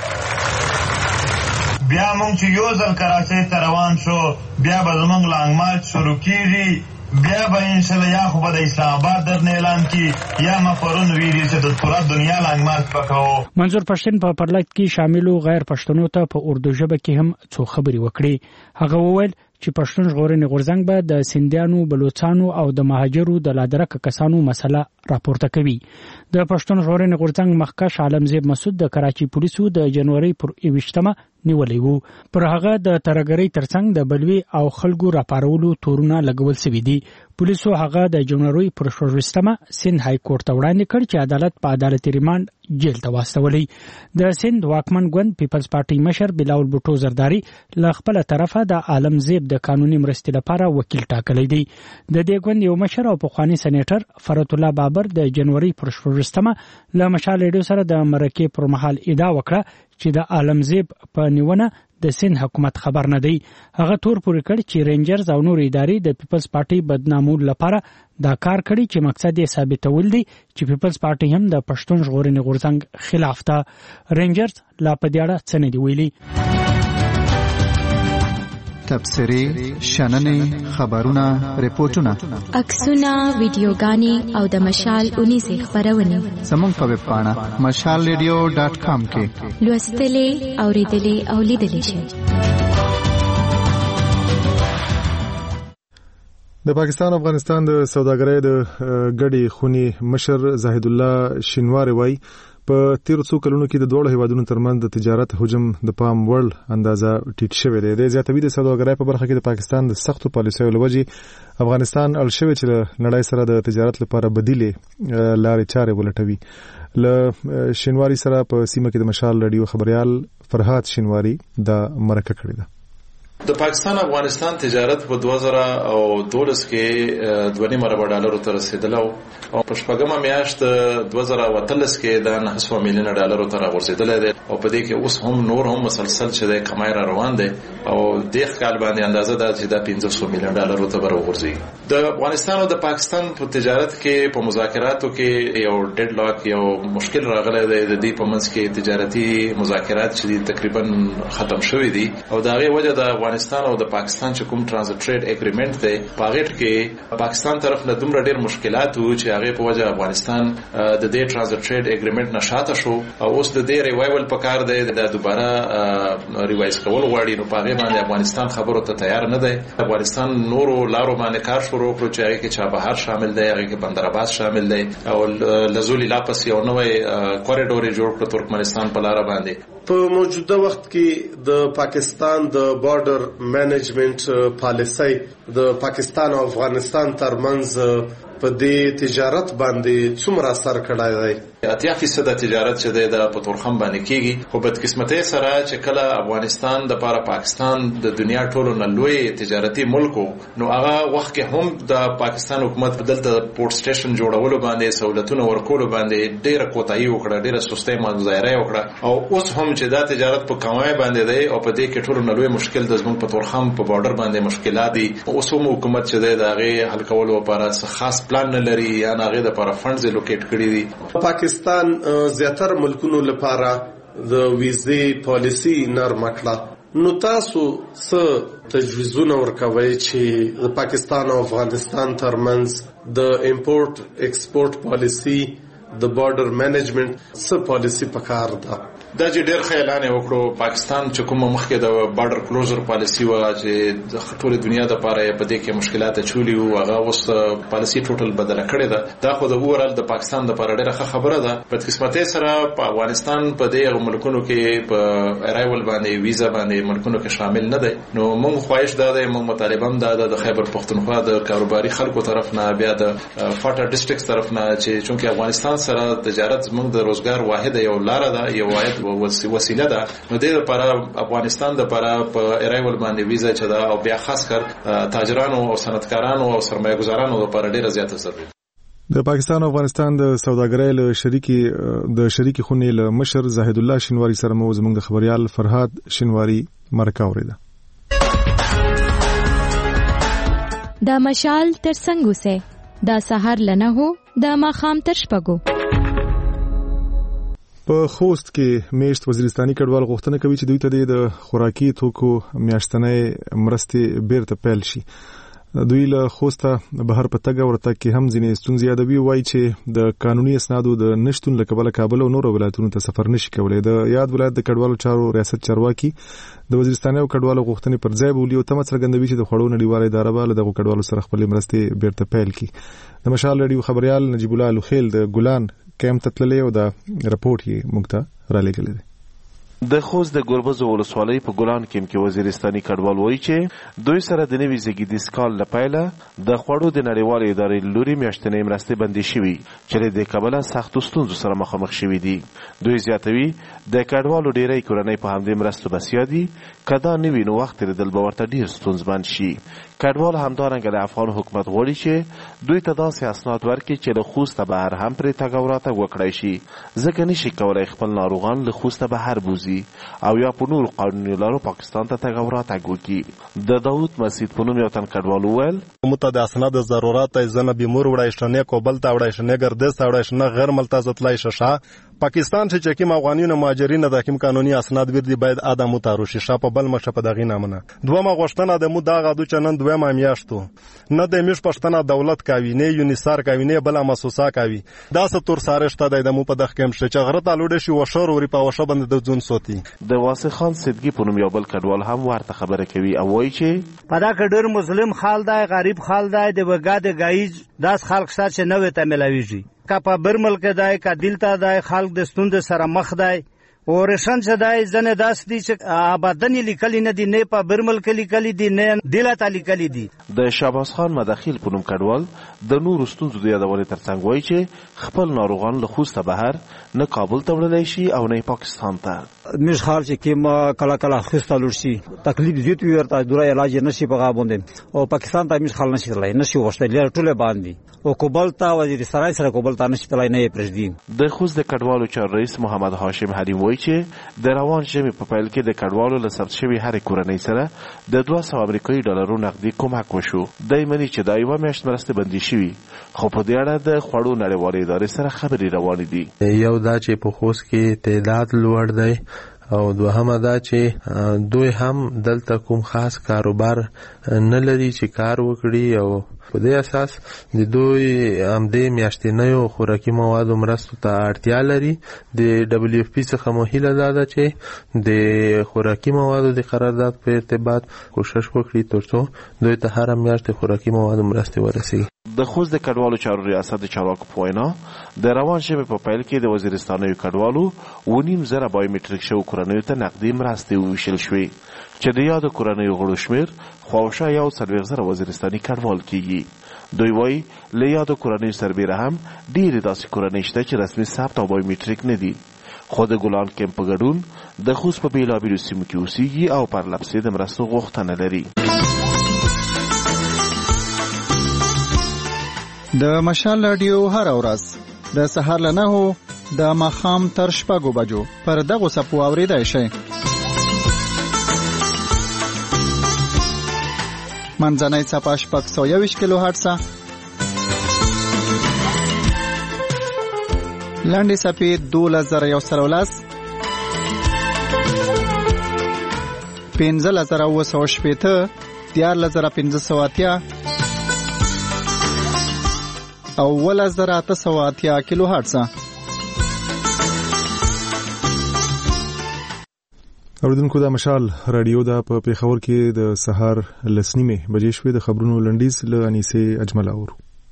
بیا موږ چې یو ځل کراچۍ ته روان شو بیا به زموږ لانګ مارچ شروع کیږي. بیا به انشاءالله یا خو به د اسلام آباد درنه اعلان کی یا ما پرون ویلي چې د پوره دنیا لانګ مارچ وکړو. منظور پښتين په پرلط کې شاملو غیر پښتنو ته په اردو ژبه کې هم څو خبرې وکړي. هغه وویل چې پښتون ژغورنې غورځنګ به د سیندیانو بلوچستانو او د مهاجرو د لادرک کسانو مسله راپورته کوي. د پښتون ژغورنې غورځنګ مخکښ عالمزیب مسعود د کراچي پولیسو د جنوري پر 21 نیولې وو. پر هغه د ترګری ترڅنګ د بلوي او خلکو راپارولو تورونه لګول شوی دي. پولیسو هغه د جنوري پر 14 سند های کورټ ته وړاندې کړ چې عدالت په عدالتي ریماند جیل ته واستولې. د سند واکمن ګوند پیپلز پارټي مشر بلاول بوټو زرداری له خپل طرفه د عالمزیب د قانوني مرستې لپاره وکیل ټاکلی دی. د دې ګوند یو مشر او پخوانی سېنیټر فرت الله بابر د جنوري پر 14 له مشال ریډیو سره د مرکه پر مهال ادعا وکړه چې د عالمزیب په نیونه د سند حکومت خبر نه دی. هغه تور پورې کړ چې رینجرز او نور ادارې د پیپلز پارټي بدنامول لپاره دا کار کړی چې مقصد یې ثابتول دی چې پیپلز پارټي هم د پښتون ژغورنې غورځنګ خلاف ده. رینجرز لا په دې اړه څه نه دی ویلي. تبصرې، شننې، خبرونه، ریپورتونه، عکسونه، ویډیوګانې او د مشال 19 خبرونه زموږ په ویب پاڼه mashalradio.com کې لوستلې، اوریدلې او لیدلې شئ. د پاکستان افغانستان د سوداګرۍ د ګډې خونی مشر زاهد الله شینواری وای په تیر څو کلونو کې د دوه هیوادونو ترمنځ د تجارت حجم د پام وړ اندازه ټیټ شوی دی. د زیاتوي د سوداګرۍ په برخه کې د پاکستان د سختو پالیسیو لوجې افغانستان الشوي چې نړۍ سره د تجارت لپاره بدیلې لارې چارې ولټوي. ل شینواری سره په سیمه کې د مشال رادیو خبريال فرهاد شینواری د مرکه کړی ده. د پاکستان افغانستان تجارت په 2012 کې 2.5 ارب ډالر ته رسیدلی او په شپږمه میاشت 2013 کې د 9 میلیون ډالر ته راورسېدلی دی او په دې کې اوس هم نور هم مسلسل چې د کمای را روان دی او د کال باندې اندازه ده چې د 500 میلیون ډالر ته ورورځي. د افغانستان او د پاکستان په تجارت کې په مذاکراتو کې یو ډیډ لاک یو مشکل راغلی دی. د دې په منځ کې تجارتي مذاکرات چې تقریبا ختم شوي دي او دا غي وجه د افغانستان او د پاکستان چې کوم ترانزیت ټریډ اګریمنت دی په هغه کې پاکستان طرف له دومره ډیر مشکلات وو چې هغه په وجه افغانستان د دې ترانزیت ټریډ اګریمنت نشاته شو او اوس د دې ریوایول په کار دی د دوباره ریوایز کول غواړي. نو په هغه باندې افغانستان خبرو ته تیار نه دی. افغانستان نورو لارو باندې کار شروع کړو چې هغه کې چابهار شامل دی، هغه کې بندر عباس شامل دی او لزولی لاپس یو نوې کوریډور جوړ کړ ترکمنستان په لار باندې. په موجوده وخت کې د پاکستان د بارډر مینجمنت پالیسي د پاکستان او افغانستان ترمنځ په دې تجارت باندې څومره اثر کړی دی؟ 80% تجارت چې د پتورخم باندې کیږي خو بدقسمتۍ سره چې کله افغانستان د لپاره پاکستان د دنیا ټولو نه لوی تجارتي ملک نو هغه وخت کې هم د پاکستان حکومت په دلته پورت سټیشن جوړولو باندې سہولتونه ورکولو باندې ډېر کوتاهي وکړه، ډېر سستۍ مظاهره وکړه او اوس هم چې دا تجارت په کمای باندې دی او په دې کې ټولو نه لوی مشکل د زموږ پتورخم په بارډر باندې مشکلات دي. اوس هم حکومت چې د هغه حل کولو لپاره خاص پلان نه لري یا هغه د لپاره فندز لوکیټ کړی دي. پاکستان زیاتره ملکونو لپاره د ویزې پالیسی نرم کړه. نو تاسو څه تجویزونه ورکوي چې د پاکستان او افغانستان ترمنځ د امپورټ ایکسپورټ پالیسی د بارډر منیجمنت څه پالیسی پکار ده؟ دا چې ډېر خیالان وکړو پاکستان چې کومه مخکې د بارډر کلوزر پالیسی و چې د ټول دنیا د لپاره په دې کې مشکلات چولي او هغه اوس پالیسی ټوټل بدله کړې ده. دا خو د اورال د پاکستان د لپاره ډېره ښه خبره ده. په قسمت سره په افغانستان په دې ملکونو کې په ارایول باندې ویزا باندې ملکونو کې شامل نه دی. نو موږ خواهش ده موږ مطالبه هم ده د خیبر پختونخوا د کاروباري خلکو طرف نه بیا د فاټا ډیسټریکټ طرف نه چې چونکه افغانستان سره تجارت موږ د روزګار واحد یو لار ده یو واحد وسیله ده. نو د لپاره افغانستان د لپاره په ارایول باندې ویزا چې دا او بیا خاص کر تاجرانو او صنعتکارانو او سرمایه‌ګزارانو لپاره ډیره زیاته ضروري. د پاکستان او افغانستان د سوداګرۍ له شریکي خونې له مشر زاهد الله شینواری سره مو زموږ د خبريال فرهاد شینواری مرکه اوریده. دا مشال تر څنګه سه دا سحر لنه هو دا ماخام تر شپګو. په خوست کې میشت وزیرستاني کډوال غوښتنه کوي چې دوی ته د خوراکي توکو میاشتنۍ مرستې بیرته پیل شي. دوی له خوسته بهر په تګ ورته کې هم ځینې ستونزې یادوي وایي چې د قانوني اسنادو د نشټون له کبله کابل او نور ولایتونو ته سفر نشي کولای. د یاد ولایت د کډوالو چارو ریاست چارواکي د وزیرستاني او کډوالو غوښتنې پر ځای بولي او تمه څرګندوي چې د خوړو نړیواله اداره به د کډوالو سره خپل مرستې بیرته پیل کړي. د مشال رادیو خبريال نجیب الله لوخیل د ګلان کیم تتللې او دا رپورټ یې موږ ته را لېږلی دی. د خوست د ګربز ولسوالۍ په ګلان کې وزیرستاني کډوال وایي چې دوی سره د نوي زیږدیز کال لپاره د خوړو د نړیوالې ادارې لوري میاشتنۍ مرستې بندي شوي چې د کابل سخت ستونزو سره مخامخ شوي دي. دوی زیاتوي د کډوالو ډیری کورنۍ په همدې مرستو بسیا دي کدا نوي نو وخت د ورته ډیر ستونزمن شي. کډوال همدارنګه د افغان حکومت غواړي چې دوی ته داسې اسناد ورکړي چې له خوسته بهر هم پرې تګ او راتګ وکړای شي ځکه نشي کولای خپل ناروغان له خوسته بهر بوزي او یا په نور قانوني لارو پاکستان ته تګ او راتګ وکړي. د داود مسجد په نوم یو تن کډوال وویل موږ ته د اسناد ضرورت زنه بیمور وړای شنه کوبل ته وړای شنه ګردس ته وړای شنه غیر ملتزم تلای ششه پاکستان چې چکیم افغانیون مهاجرین د حکیم قانوني اسناد وردی باید ادم متاروشي شپه بل مشه په دغه نامونه دومره غوښتنه د مو دغه د چنن دوه میاشتو نه د میش پښتنه دولت کوي نه یونیسار کوي نه بل مسوسا کوي دا ستور سارشته د مو په دغه کم شچ غره تعلق شي وشور وري په وشه بند د ځون سوتي. د واسه خان صدقی په نوم یو بل کډوال هم ورته خبره کوي او وایي چې په دا کډر مسلم خال دی غریب خال دی د وګا د گایز داس خلک سره چې نوې ته ملاويږي کا په بر ملک دای کا دلته دای خلک د ستوند سره مخ دی او رشن چې دای زنه داس دي چې آبادنی لیکلی نه دی نه په بر ملک لیکلی دی نه دلته لیکلی دی. د شاباس خان مداخیل په نوم کډوال د نور ستونزو د یادولې ترڅنګ وایي چې خپل ناروغان له خوسته بهر نه کابل ته وړلای شي او نه پاکستان ته. مش خال چې کیم کلا کلا خوسته لورشي تکلیف زیات ورته دوره علاج نشي په غابوندې او پاکستان ته مش خال نشي تلای نشي وشته لري ټوله باندې او کوبل ته وزیرستان سره کوبل ته نشي تلای نه پرېږدي. د خوست د کډوالو چار رئیس محمد هاشم حلیم وایي چې د روان ژمي په پیل کې د کډوالو له ثبت شوي هر کورنۍ سره د 200 امریکایي ډالرو نقدي کومک وشو. دای مني چې دا یو میاشت مرسته بندي شوي خو په دې اړه د خوړو نړیوالې ادارې سره خبرې روانې دي. یو دا چې په خوست کې تعداد لوړ دی او دوهمه دا چې دوی هم دلته کوم خاص کاروبار نه لري چې کار وکړي او په دې اساس د دوی همدې میاشتنیو خوراکي موادو مرستو ته اړتیا لري. د دبليو اف پی څخه مهیله ده چې د خوراکي موادو د قرارداد په ارتباط کوشش وکړي ترڅو دوی ته هر میاشت خوراکي موادو مرستې ورسیږي. د خوست د کډوالو چارو ریاست د چارواکو په وینا د روان ژمي په پیل کې د وزیرستانیو کډوالو 9.5 بایومټریک شو کورنیو ته نقدي مرستې وویشل شوې چې د یادو کورنیو غړو شمېر خواوشا 1.4 وزیرستاني کډوال کېږي. دوی وایي له یادو کورنیو سربیره هم ډېرې داسې کورنۍ شته چې رسمي ثبت او بایومټریک نه دي خو د ګلان کیمپ په ګډون د خوست په بېلابېلو سیمو کې اوسېږي او پرلپسې د مرستو غوښتنه لري. د مشال رادیو هر ورځ د سهار له 9 د ماښام تر 6 بجو پر دغه سپو اوریدای شئ. منځنۍ چپه 621 کیلو هرتز، لاندې چپې 12113، 15980 14580 او 11880 کیلو هرتز. اوریدونکو د مشال رادیو د په پیښور کې د سهار لسنیمه بجې شوې د خبرونو لنډیز له انیسه اجمل اور.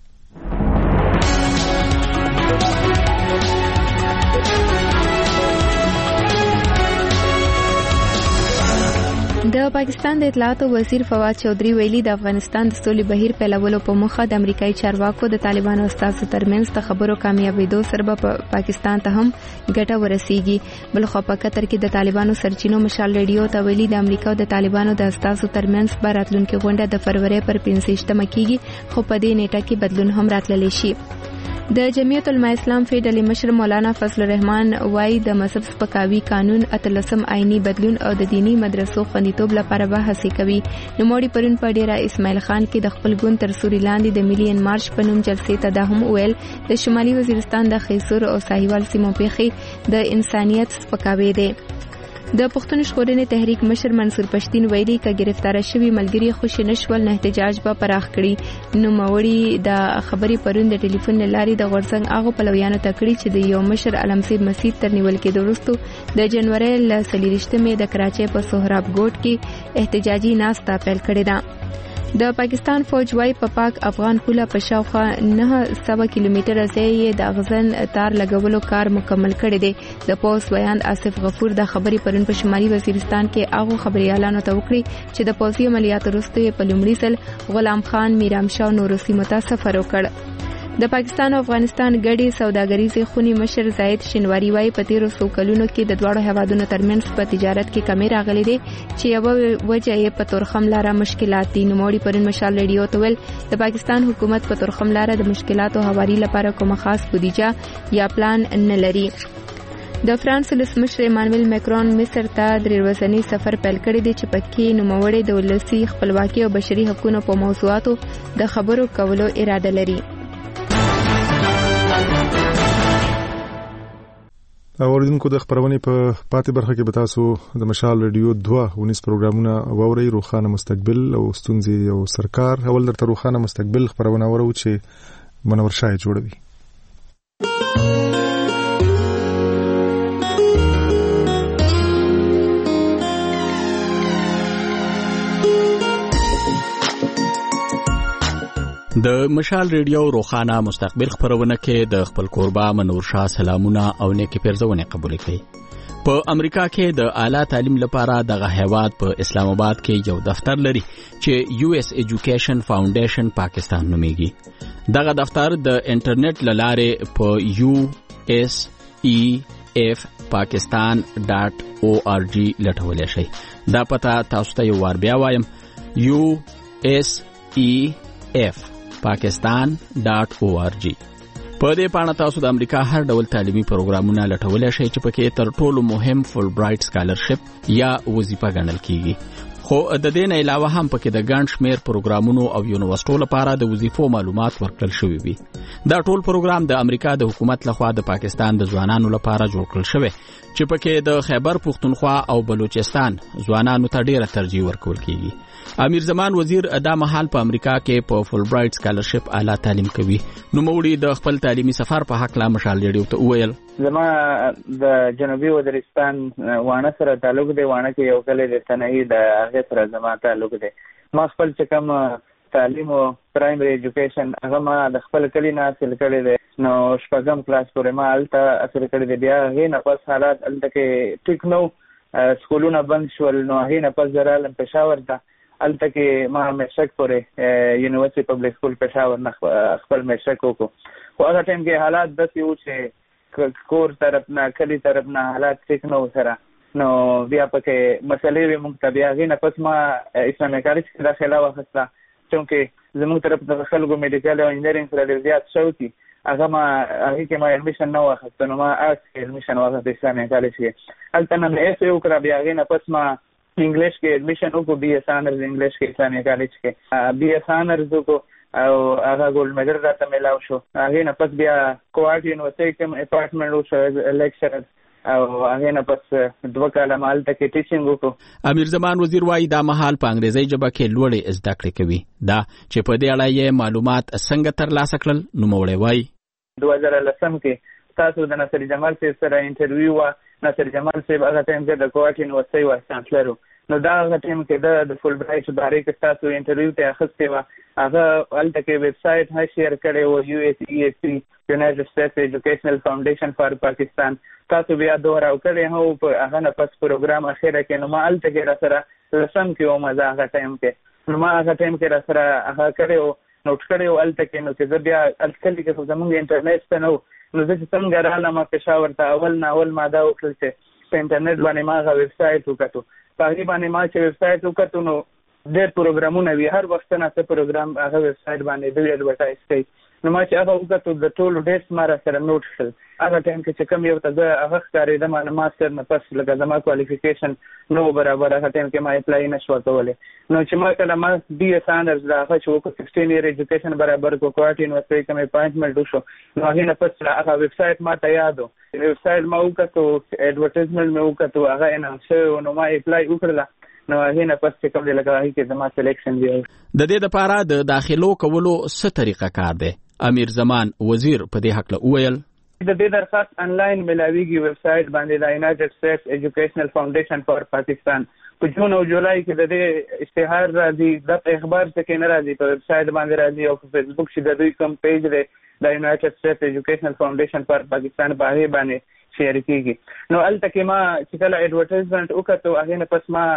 د پاکستان د اطلاعات وزیر فواد چودھری ویلي د افغانستان د سولې بهیر پیلولو په مخه د امریکایي چارواکو د طالبانو استازو ترمنځ د خبرو کامیابیدو سره په پاکستان ته هم ګټه ورسیږي. بلخو په قطر کې د طالبانو سرچینو مشال ریډیو ته ویلي د امریکا او د طالبانو د استازو ترمنځ راتلونکي غونډه د فروری پر 15 کېږي، خو په دې نیټه کې بدلون هم راتللی شي. د جمعیت علماء اسلام فیډرالي مشر مولانا فضل الرحمن وايي د مذهب سپکاوي قانون اتلسم آئینی بدلون او د دینی مدرسو خوندیتوب لپاره به هڅه کوي. نوموړي پرون په ډیره اسماعیل خان کې د خپل ګوند تر سوري لاندې د ملین مارچ په نوم جلسې ته دا هم ویل د شمالي وزیرستان د خیسور او ساحیوال سیمو پیښې د انسانیت سپکاوي دي. د پښتون ژغورنې تحریک مشر منصور پښتین ویلي ک گرفتار شوی ملګری خوشی نشول نه احتجاج به پراخ کړي. نو موري د خبري پرون د ټلیفون لاري د غورځنګ هغه پلویانو تکړی چې د یو مشر علمسید مسجد تر نیول کې درستو د جنوري ل 23 د کراچۍ په سهراب ګوټ کې احتجاجي ناستا پیل کړی دا. د پاکستان فوج وايي په پاک افغان پوله په شاوخوا 900 کیلومتر ځای د اغزن تار لګولو کار مکمل کړی دی. د پوس ویاند آصف غفور د خبري پرون په شمالي وزیرستان کې هغه خبري اعلان وکړي چې د پوځي عملیاتو وروسته په لومړي ځل غلام خان میرامشاه نور سیمه ته سفر وکړ. د پاکستان او افغانستان ګډي سوداګریزي خونی مشر زاید شینواری وايي په 1300 کلونو کې د دوړو هوادونو ترمنځ په تجارت کې کمی راغلي دي چې یو وجه یې په تورخم لاره مشکلات دي. نوموړي پرون مشال ریډیو ته ویل د پاکستان حکومت په تورخم لاره د مشکلاتو هواري لپاره کومه خاص بودیجه یا پلان نه لري. د فرانس ولسمشر ایمانوئل مکرون مصر ته د ورځني سفر پیل کړی دی چې پکې نوموړي د ولسی خپلواکي او بشري حقوقو په موضوعاتو د خبرو کولو اراده لري. اوریدونکو د خبرونه په پاتې برخه کې به تاسو د مشال رادیو 2 پروګرامونه واوري. روخانه مستقبل او ستونزې او سرکار. اول درته روخانه مستقبل خبرونه ورو چې منور شای جوړوي. د مشال ریډیو روخانه مستقبل خبرونه کې د خپل قربا منور شاه سلامونه او نیکی پیرزونه قبول کړي. په امریکا کې د اعلی تعلیم لپاره دغه هیواد په اسلام آباد کې یو دفتر لري چې US Education Foundation پاکستان نومیږي. دغه دفتر د انټرنیټ لاره په usefpakistan.org لټولای شي. دا پته تاسو ته یو ور بیا وایم usefpakistan.org. په دې پاڼه تاسو د امریکا هر ډول تعلیمي پروګرامونه لټولای شئ چې پکې تر ټولو مهم فول برایټ سکالرشپ یا وظیفه ګڼل کیږي. خو د دې نه علاوه هم پکې د ګڼ شمېر پروګرامونو او یونیورسيټو لپاره د وظیفو معلومات ورکړل شوی وي. دا ټول پروګرام د امریکا د حکومت لخوا د پاکستان د ځوانانو لپاره جوړ کړل شوی چې پکې د خیبر پختونخوا او بلوچستان ځوانانو ته ډیره ترجیح ورکول کیږي. امیر زمان وزیر دا مهال په امریکا کې په فول برایټ سکالرشپ اعلی تعلیم کوي. نو موړي د خپل تعلیمي سفر په حق لا مشال ریډیو ته ویل زما د جنوبي وزیرستان وانه سره تعلق دی. وانه کې یو کلی د تنهایی د هغه سره زما تعلق دی. ما خپل چې کوم تعلیم او پرایمري ایجوکیشن هغه ما د خپل کلی نه حاصل کړی دی. نو شپږم کلاس پورې ما الته حاصل کړی دی. بیا هغه نه پس حالات الته کې ټیک نو سکولونه بند شول. نو هغه نه پس درالم پېښور ته الته کې ما مشک پورې یونیورسيټي پبلک سکول پېښور نه خپل مشک وکړو. خو هغه ټیم کې حالات داسې وو چې کور طرف نه کلی طرف نه حالات ټیک نو سره. نو بیا پکې مسلې وي مونږ ته. بیا هغې نه پس ما اسلامي کالج کې داخله واخیسته چونکې زموږ طرف د خلکو میډیکل او انجینرینګ سره ډېر زیات شوق دي. هغه ما هغې کې ما ایډمیشن نه واخیسته. نو ما آرټس کې ایډمیشن واخیسته اسلامي کالج کې. هلته نه مې ایس وکړه. بیا هغې نه پس ما انګلیش کې ایډمیشن وکړو. بي ایس آنرز انګلیش کې اسلامي کالج کې بي ایس آنرز وکړو او هغه ګولډ میډل راته میلاو شو. هغې نه پس بیا کوارټ یونیورسيټي کې اپارټمنټ وشو لیکچرر. او هغه نه پس 2 کاله مال ته کې ټیچینګ وکړو. امیر زمان وزیر وایي دا مهال په انګریزي ژبه کې لوړې زده کړې کوي. دا چې په دې اړه یې معلومات څنګه ترلاسه کړل نو نوموړی وایي 2010 کې تاسو د ناصر جمال صاحب سره انټرویو وا. ناصر جمال صاحب هغه ټایم کې د کوټ یونیورسيټي وایس چانسلر و. نو دا هغه ټایم کې د فول برایټ باره کې تاسو انټرویو ته اخیستې و. هغه الته کې ویب سټ هاي شیر کړي او USEAP United States Educational Foundation for Pakistan. تاسو بیا دوه راو کړي هو په هغه نه پس پروګرام اخیره کې نو ما الته کې را سره لسم کې او مزه هغه ټایم کې نو ما هغه ټایم کې را سره هغه کړي نوٹ کړي الته کې نو چې بیا الکل کې زموږ انټرنیټ ته نو زه چې څنګه رااله ما پېښور ته اول ما دا وکړل چې په انټرنیټ باندې ما هغه ویب سټ وکړو. په هغه باندې ما چې ویب سټ وکړو نو ډېر پروګرامونه وی هر وخت نه څه پروګرام هغه ویب سټ باندې د ایډورټایز کوي. نو ما چې هغه وکړو د ټولو ډیټس ما سره نوٹ کړل. هغه ټایم کې چې کوم یو ته هغه ښکارې د ما ماستر نه پس لکه زما کوالیفیکیشن نو برابر هغه ټایم کې ما اپلای نشو کولای. نو چې ما کله ما BS آنرز دا هغه چې وکړو 16 ایئر ایجوکیشن برابر کو کوټ یونیورسيټي کې مې اپاینټمنټ وشو. نو هغه نه پس هغه ویب سټ ما ته یادو ویب سټ ما وکړو ایډورټایزمنت مې وکړو هغه اناونس نو ما اپلای وکړل. نو هغه نه پس کوم دی لکه هغه کې زما سلیکشن دی. د دې لپاره د داخلو کولو څه طریقه کار دی؟ امیر زمان وزیر په دې حق له ویل د دې درخواست انلاین ملاویږي ویب سټ باندې د United States Educational Foundation for Pakistan. په جون او جولای کې د دې اشتهار راځي د اخبار څخه نه راځي په ویب سټ باندې راځي او په فیسبوک چې د دوی کوم پیج دی د United States Educational Foundation for Pakistan باندې شیر کیږي. نو الته کې ما چې کله ایڈورټایزمنت وکړو هغه نه پس ما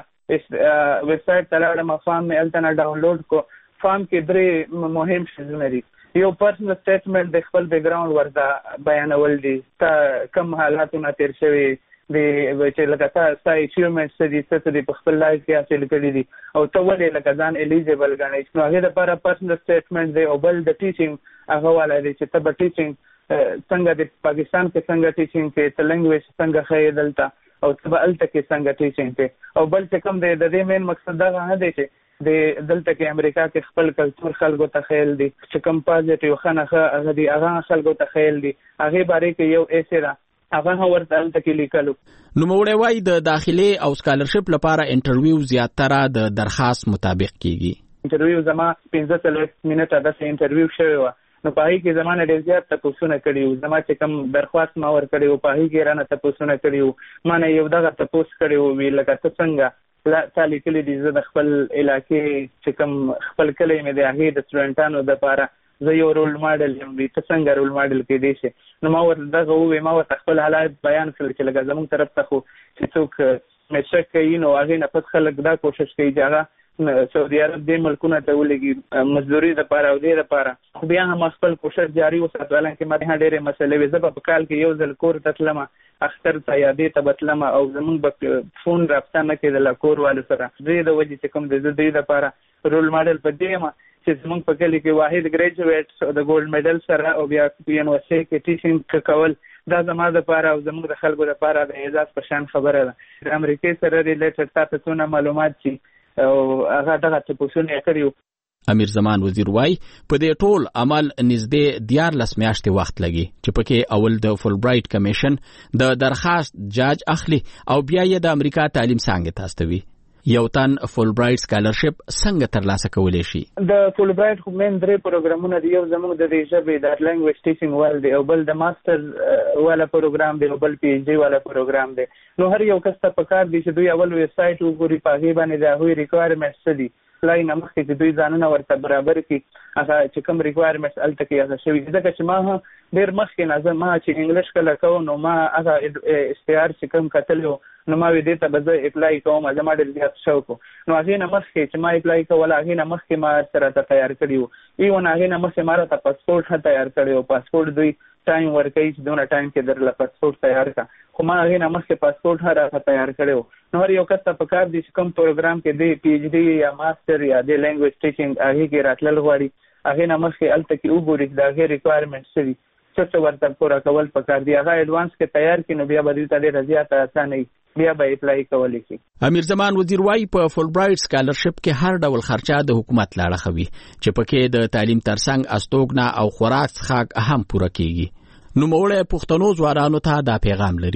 ویب سټ تلاړه ما فارم مې الته نه ډاونلوډ کو. فارم کې 3 مهم شیزونه دي. یو پرسنل سټیټمنټ د خپل بیک گراوند ورته بیانول دي تا کوم حالاتونه تیر شوي د چې لکه تاسو اچیومنټس دي څه دي په خپل لایف کې حاصل کړي دي او ته ولې لکه ځان الیجیبل غنئ. نو هغه لپاره پرسنل سټیټمنټ دی او بل د ټیچینګ هغه والا دی چې ته به ټیچینګ څنګه د پاکستان کې څنګه ټیچینګ کې ته لنګویج څنګه خې دلته او ته به الته کې څنګه ټیچینګ کې او بل څه کوم دی د دې مین مقصد دا نه دی چې د دلته کې امریکا کې خپل کلچر خلکو ته خیل دي چې کوم پازیټیو خنخه هغه دی هغه خلکو ته خیل دي هغه باره کې یو ایسه هغه ورته الته کې لیکلو. نو موږ وایي د داخلي او سکالرشپ لپاره انټرویو زیاتره د درخواست مطابق کیږي. انټرویو زما 15 منټه د انټرویو شوی و. نو په هغه کې زمانه ډېر زیات تاسو کړیو زما چې کوم درخواست ما ور کړیو په هغه کې رانه تاسو کړیو ما نه یو دغه تاسو کړیو وی لکه څنګه لا تعالی کلی دي زه د خپل علاقې چې کوم خپل کلی مې د هغه د سټوډنټانو د لپاره زه یو رول ماډل یم وی ته څنګه رول ماډل کې دی شي. نو ما ورته دغه وې ما ورته خپل حالات بیان کړل چې لکه زموږ طرف ته خو چې څوک مشک کوي نو هغه نه پس خلک دا کوشش کوي چې هغه سعودي عرب د ملکونو ته ولګي مزدوري د لپاره او د لپاره خو بیا هم خپل کوشش جاری وساتل چې ما نه ډېرې مسلې وې زه په کال کې یو ځل کور ته تلم اختر ته یادې ته بتلم او زمونږ په فون رابطه نه کېدله کور والو سره دې د وجې چې کوم د دې لپاره رول ماډل په دې یم چې زمونږ په کلي کې واحد ګریجویټ د ګولډ میډل سره او بیا یونیورسيټي کې ټیچینګ کول دا زما لپاره او زموږ د خلکو لپاره د اعزاز په شان خبره ده. د امریکای سره ریلیټډ تاسو څونه معلومات شي او هغه دغه تاسو نه کړیو. امیر زمان وزیر وای په دې ټول عمل نږدې 14 میاشتې وخت لګي چې پکې اول د فول برایټ کمیشن د درخواست جاج اخلي او بیا یې د امریکا تعلیم څنګه تاستوي. یو تن فول برایټ سکالرشپ څنګه ترلاسه کولی شي؟ د فول برایټ خو مین 3 پروګرامونه دي. یو زموږ د ژبې د لنګویج ټیچینګ ول دی او بل د ماستر والا پروګرام دی او بل پی ایچ ډي والا پروګرام دی. نو هر یو کس ته پکار دي چې دوی اول ویب سټ وګوري په هغه باندې د هغوی ریکوایرمنټس څه دي لای نه مخکې چې دوی ځانونه ورته برابر کړي هغه چې کوم ریکوایرمنټس الته کې هغه شوي ځکه چې ما ډېر مخکې نه ما چې انګلیش کله کوم نو ما هغه اشتهار چې کوم کتلو نو ما دې ته به زه اپلای کوم زما ډېر زیات شوق نو هغې نه مخکې چې ما اپلای کول هغې نه مخکې ما سره ته تیار کړي وو ایون هغې نه مخکې ما راته پاسپورټ ښه تیار کړی وو. پاسپورټ دوی ټایم ورکوي چې دونه ټایم کې درله پاسپورټ تیار کړه خو ما هغې نه مخکې پاسپورټ ښه راته تیار کړی وو. نو هر یو کس ته پکار دي چې کوم پروګرام کې دی پی ایچ ډي یا ماسټر یا د لنګویج ټیچینګ هغې کې راتلل غواړي هغې نه مخکې هلته کې وګوري چې د هغې ریکوایرمنټ څه دي څه ورته پوره کول پکار دي هغه ایډوانس کې تیار کړي نو بیا به دوی ته ډېره زیاته اسانه وي بیا به اپلای کولی شي. امیر زمان وزیر وایي په فول برایټ سکالرشپ کې هر ډول خرچه د حکومت لاړه خوي چې پکې د تعلیم ترڅنګ استوګنه او خوراک څښاک هم پوره کیږي. نو موږ پښتنو ځوانانو ته دا پیغام لري.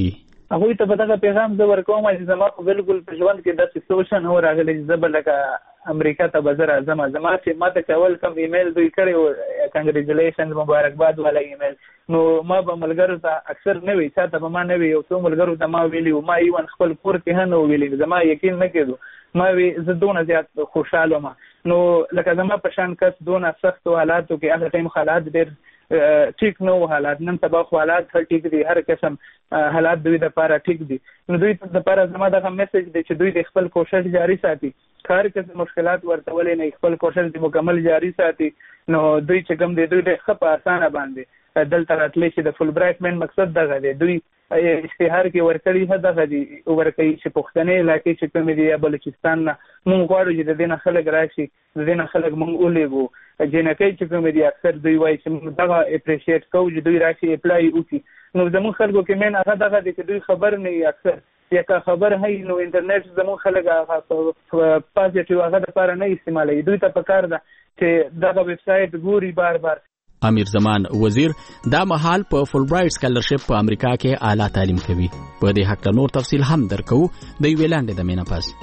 هغه ته په دغه پیغام زه ورکوم چې زما خو بالکل په ژوند کې داسې سوچ نه راغلی چې زه به لکه امریکا ته به زه راځم. زما چې ما ته کول کوم ایمیل دوی کړی و کنګریچولیشن مبارکباد والا ایمیل، نو ما به ملګرو ته اکثر نه وي، چا ته به ما نه وي، یو څو ملګرو ته ما ویلي و، ما ایون خپل کور کې هم نه ویلي، زما یقین نه کېدو، ما وی زه دونه زیات خوشحاله وم. نو لکه زما په شان کس دونه سختو حالاتو کې هغه ټایم حالات ډېر ټیک نه و، حالات نن سبا خو حالات ټیک دي، هر قسم حالات دوی د لپاره ټیک دي. نو دوی د لپاره زما دغه میسج دی چې دوی د خپل کوشش جاری ساتي، هر قسم مشکلات ورته ولې نه، خپل کوشش د مکمل جاری ساتي. نو دوی چې کوم دی دوی د ښه په اسانه باندې دلته راتلی چې د فل برایټ مین مقصد دغه دی، دوی اشتهار کې ورکړي هدف دی ورکړي چې پښتنې علاقې چې کوم دي یا بلوچستان نه مونږ غواړو چې د دې نه خلک راشي، د دې نه خلک مونږ ولېږو. جنکۍ چې کوم دي اکثر دوی وایي چې موږ دغه اپریشیټ کوو چې دوی راشي اپلای وکړي. نو زموږ خلکو کې مین هغه دغه دی چې دوی خبر نه وي، اکثر یا که خبر هي نو انټرنیټ زموږ خلک هغه پازیټیو هغه لپاره نه استعمالوي. دوی ته پکار ده چې دغه ویب سایټ ګوري بار بار. امیر زمان وزیر دا مهال په فل برایټ سکالرشپ په امریکا کې اعلی تعلیم کوي. په دې حق نور تفصیل هم درکو د ویلاندې د مینا پاس.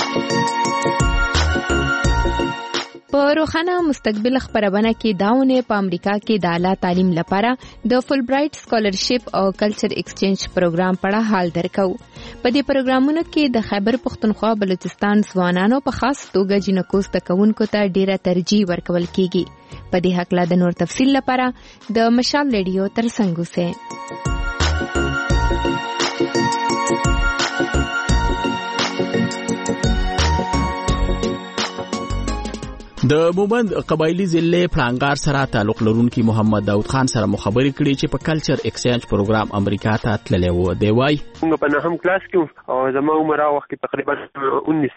په روښانه مستقبل خبرونه کې داونه په امریکا کې د اعلی تعلیم لپاره د فل برایټ سکالرشپ او کلچر ایکسچینج پروګرام په اړه حال درکو. په دې پروګرامونو کې د خیبر پختونخوا بلوچستان ځوانانو په خاص توګه جنکو زده کوونکو ته ډیره ترجیح ورکول کیږي. په دې حق لا د نور تفصیل لپاره د مشال ریډیو ترڅنګ اوسئ. د مومند قبایلی ضلع پلانګار سره تعلق لرونکي محمد داود خان سره مخابري کړي چې په کلچر ایکسچینج پروګرام امریکا ته تللی و. دی وای موږ په نهم کلاس کې او زما عمر هغه وخت تقریبا 19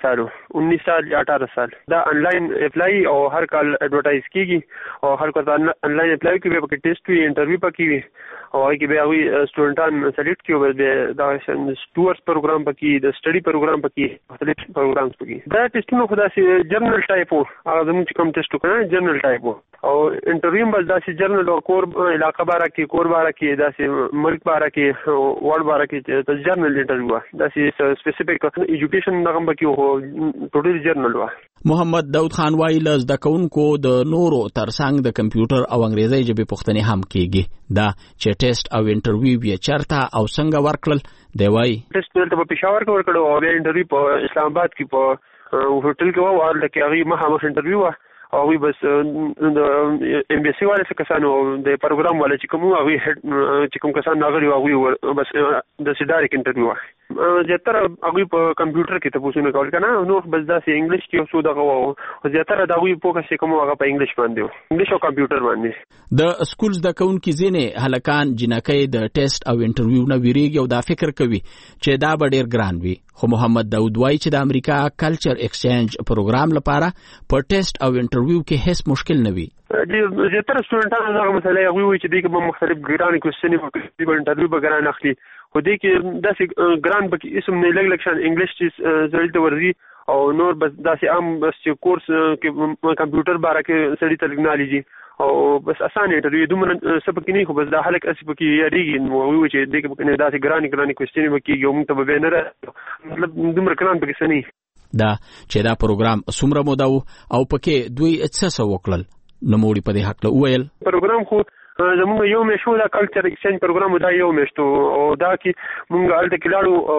سال یا 18 سال دا انلاین اپلای او هر کال ایڈورټایز کیږي او هر کال انلاین اپلای کې به ټیسټ وی انټرویو پکې وي او هغه کې به هغه سټوډنټان سلیکټ کیو به دا ټورز پروګرام پکې د سټډي پروګرام پکې مختلف پروګرامز پکې دا ټیسټونه خو داسې جرنل ټایپ هغه زموږ چې کوم ټیسټ وکړه جرنل ټایپ او انټرویو بس داسې جرنل او کور علاقه باره کې کور باره کې داسې ملک باره کې ورډ باره کې د جرنل انټرویو داسې سپیسیفیک ایجوکیشن نغم پکې هو ټوټل جرنل و. محمد داود خان وایي ل زده کوونکو د نورو ترڅنګ د کمپیوټر او انګریزي ژبې پوښتنې هم کیږي. دا چې ټیسټ او انټرویو یې چرته او څنګه ورکړل. دی وایي ټیسټ په پېښور کې ورکړو او بیا انټرویو په اسلام آباد کې په هوټل کې و او لکه هغه مخامخ انټرویو او وی بس د ام بي سي والے څخه کسانو د پروګرام والے چې کوم هغه چې کوم کسان راغلي او بس د سیداریک انټرویو زیاتره هغه په کمپیوټر کې تاسو نه کول کنه نو بس دا سي انګلیش کې اوسو دغه او زیاتره دا وی په کسې کوم هغه په انګلیش باندې انګلیش او کمپیوټر باندې. د سکولز د کونکي ځینې هلکان جنکۍ د ټیسټ او انټرویو نه ویریږي او دا فکر کوي چې دا به ډیر ګران وي. خو محمد داود وایي چې د امریکا کلچر ایکسچینج پروګرام لپاره په ټیسټ او انټرویو کې هیڅ مشکل نه وي. زیاتره سټوډنټانو دغه مسله هغوی وایي چې دوی کې به مختلف ګرانې کوېسچنې وکړي به انټرویو به ګران اخلي خو دوی کې داسې ګران پکې اسم نه لږ لږ شان انګلیش چې سړي ته ورځي او نور بس داسې عام بس چې کورس کې کمپیوټر باره کې سړي ته ټیکنالوجي او بس اسانه انټرویو دومره څه پکې نه خو بس دا خلک هسې پکې یادېږي نو هغوی وایي چې دوی کې داسې ګرانې کوېسچنې به کېږي او موږ ته به بیا نه مطلب دومره ګران پکې څه نه دا چې دا پروګرام څومره موده و او پکې دوی څه وکړل. نوموړي په دې حق له وویل پروګرام خو زموږ یو میاشت دا کلچر ایکسچینج پروګرام دا یو میاشت او دا کې موږ هلته کې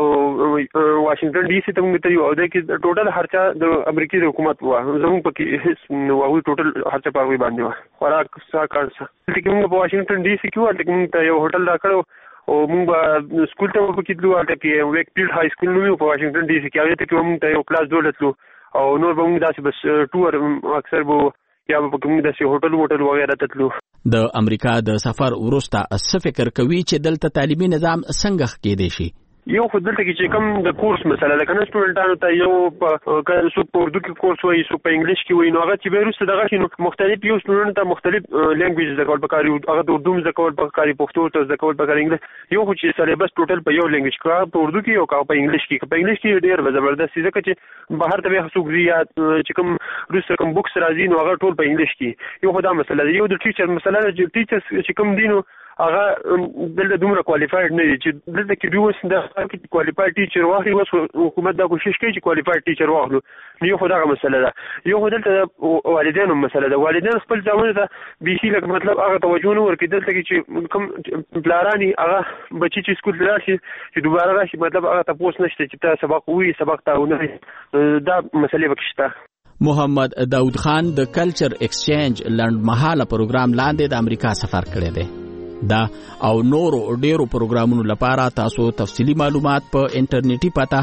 لاړو واشنگټن ډي سي ته موږ ته یو او دا کې ټوټل خرچه د امریکایي حکومت وه زموږ پکې نو هغوی ټوټل خرچه په هغوی باندې وه خوراک ساکړ څه دلته کې موږ په واشنګټن ډي سي کې وو هلته کې موږ ته یو هوټل راکړو او موږ به سکول ته پکې تلو هلته کې ویکفیلډ های سکول نوم په واشنګټن ډي سي کې هغې ته کې موږ ته یو کلاس ډوله تلو او نور به موږ داسې بس ټور اکثر به یا به پکې موږ داسې هوټل وغیره ته تلو. د امریکا د سفر وروسته څه فکر کوي چې دلته تعلیمي نظام څنګه ښه کېدی شي؟ یو خو دلته کې چې کوم د کورس مسله ده کنه سټوډنټانو ته یو څوک په اردو کې کورس وایي څوک په انګلیش کې وایي نو هغه چې بیا وروسته دغه شي نو مختلف یو سټوډنټ ته مختلف لینګویج زده کول پکار هغه د اردو زده کول پکار پښتو ته زده کول پکار انګلیش یو خو چې سلیبس ټوټل په یو لینګویج کې په اردو کې او په انګلیش کې په انګلیش کې ډېر زبردست ځکه چې بهر ته به څوک ځي یا چې کوم روسه کوم بوکس راځي نو هغه ټول په انګلیش کې یو خو دا مسله ده. یو د ټیچر مسله ده چې ټیچرز چې کوم دي نو هغه دلته دومره کوالیفاید نه دي چې دلته کې دوی اوس د کوالیفاید ټیچر واخلي. اوس حکومت دا کوشش کوي چې کوالیفاید ټیچر واخلو. نو یو خو دغه مسله ده، یو خو دلته والدینو مسله ده. والدین خپل ځامنو ته بیخي لکه مطلب هغه توجه نه ورکوي. دلته کې چې کوم پلاران هغه بچي چې سکول ته راشي چې دوباره راشي مطلب هغه تپوس نشته چې ته سبق ووایي سبق ته ونه دا مسلې پکې شته. محمد داود خان د کلچر ایکسچینج لنډمهاله پروګرام لاندې د امریکا سفر کړی دی. دا او نورو ډیرو پروګرامونو لپاره تاسو تفصیلی معلومات په انټرنیټي پته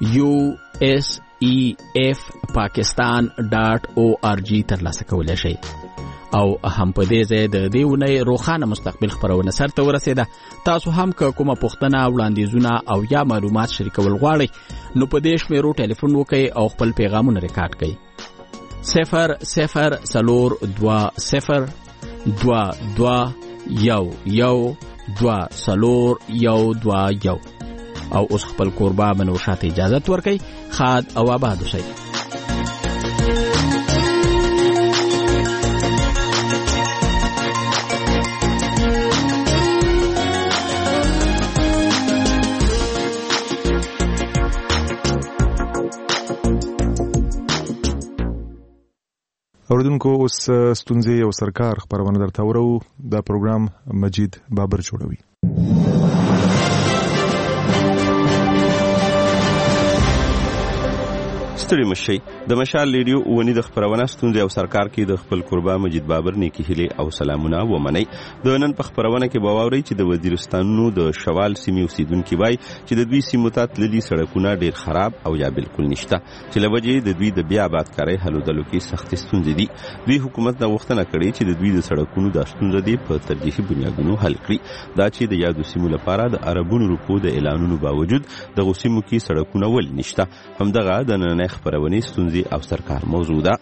usefpakistan.org ترلاسه کولی شئ. او هم په دې ځای د دې ونې روښانه مستقبل خپرونه سرته ورسېده. تاسو هم که کومه پوښتنه وړاندیزونه او یا معلومات شریکول غواړئ نو په دې شمیرو ټلیفون وکړئ او خپل پیغامونه ریکارډ کړئ. 002022112021 او اوس خپل کوربه منوشات اجازت ورکړئ. خاد او آباد اوسئ. اوردونکو اوس ستونزې او سرکار خبرونه درته ورو. دا پروګرام مجید بابر جوړوي. ستړي مشي د مشال ریډیو ونی د خبرونه ستونزې او سرکار کې د خپل قربا مجید بابر نیکی هلي او سلامونه ومني. د نن په خبرونه کې باوري چې د وزیرستانونو د شوال سیمې اوسیدونکو وای چې د دوی سیمو ته تللي سړکونه ډیر خراب او یا بالکل نشته چې لوجې د دوی د بیا آبادکاري هلو دلو کې سخت ستونزې دي. دوی حکومت دا وختونه کړي چې د دوی د سړکونو د ستونزې دی په ترجیحي بنیادونو حل کړي. دا چې د یادو سیمو لپاره د عربونو روپو د اعلانونو باوجود د غوسیمو کې سړکونه ول نشته. همدغه د نن خبرونه ستونزې او سرکار موضوع ده.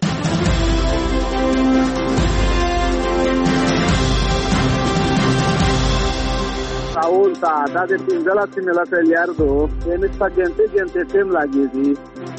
Saúl está, da de pinzela si me la peleardo, tienes pa gente tem lagezi.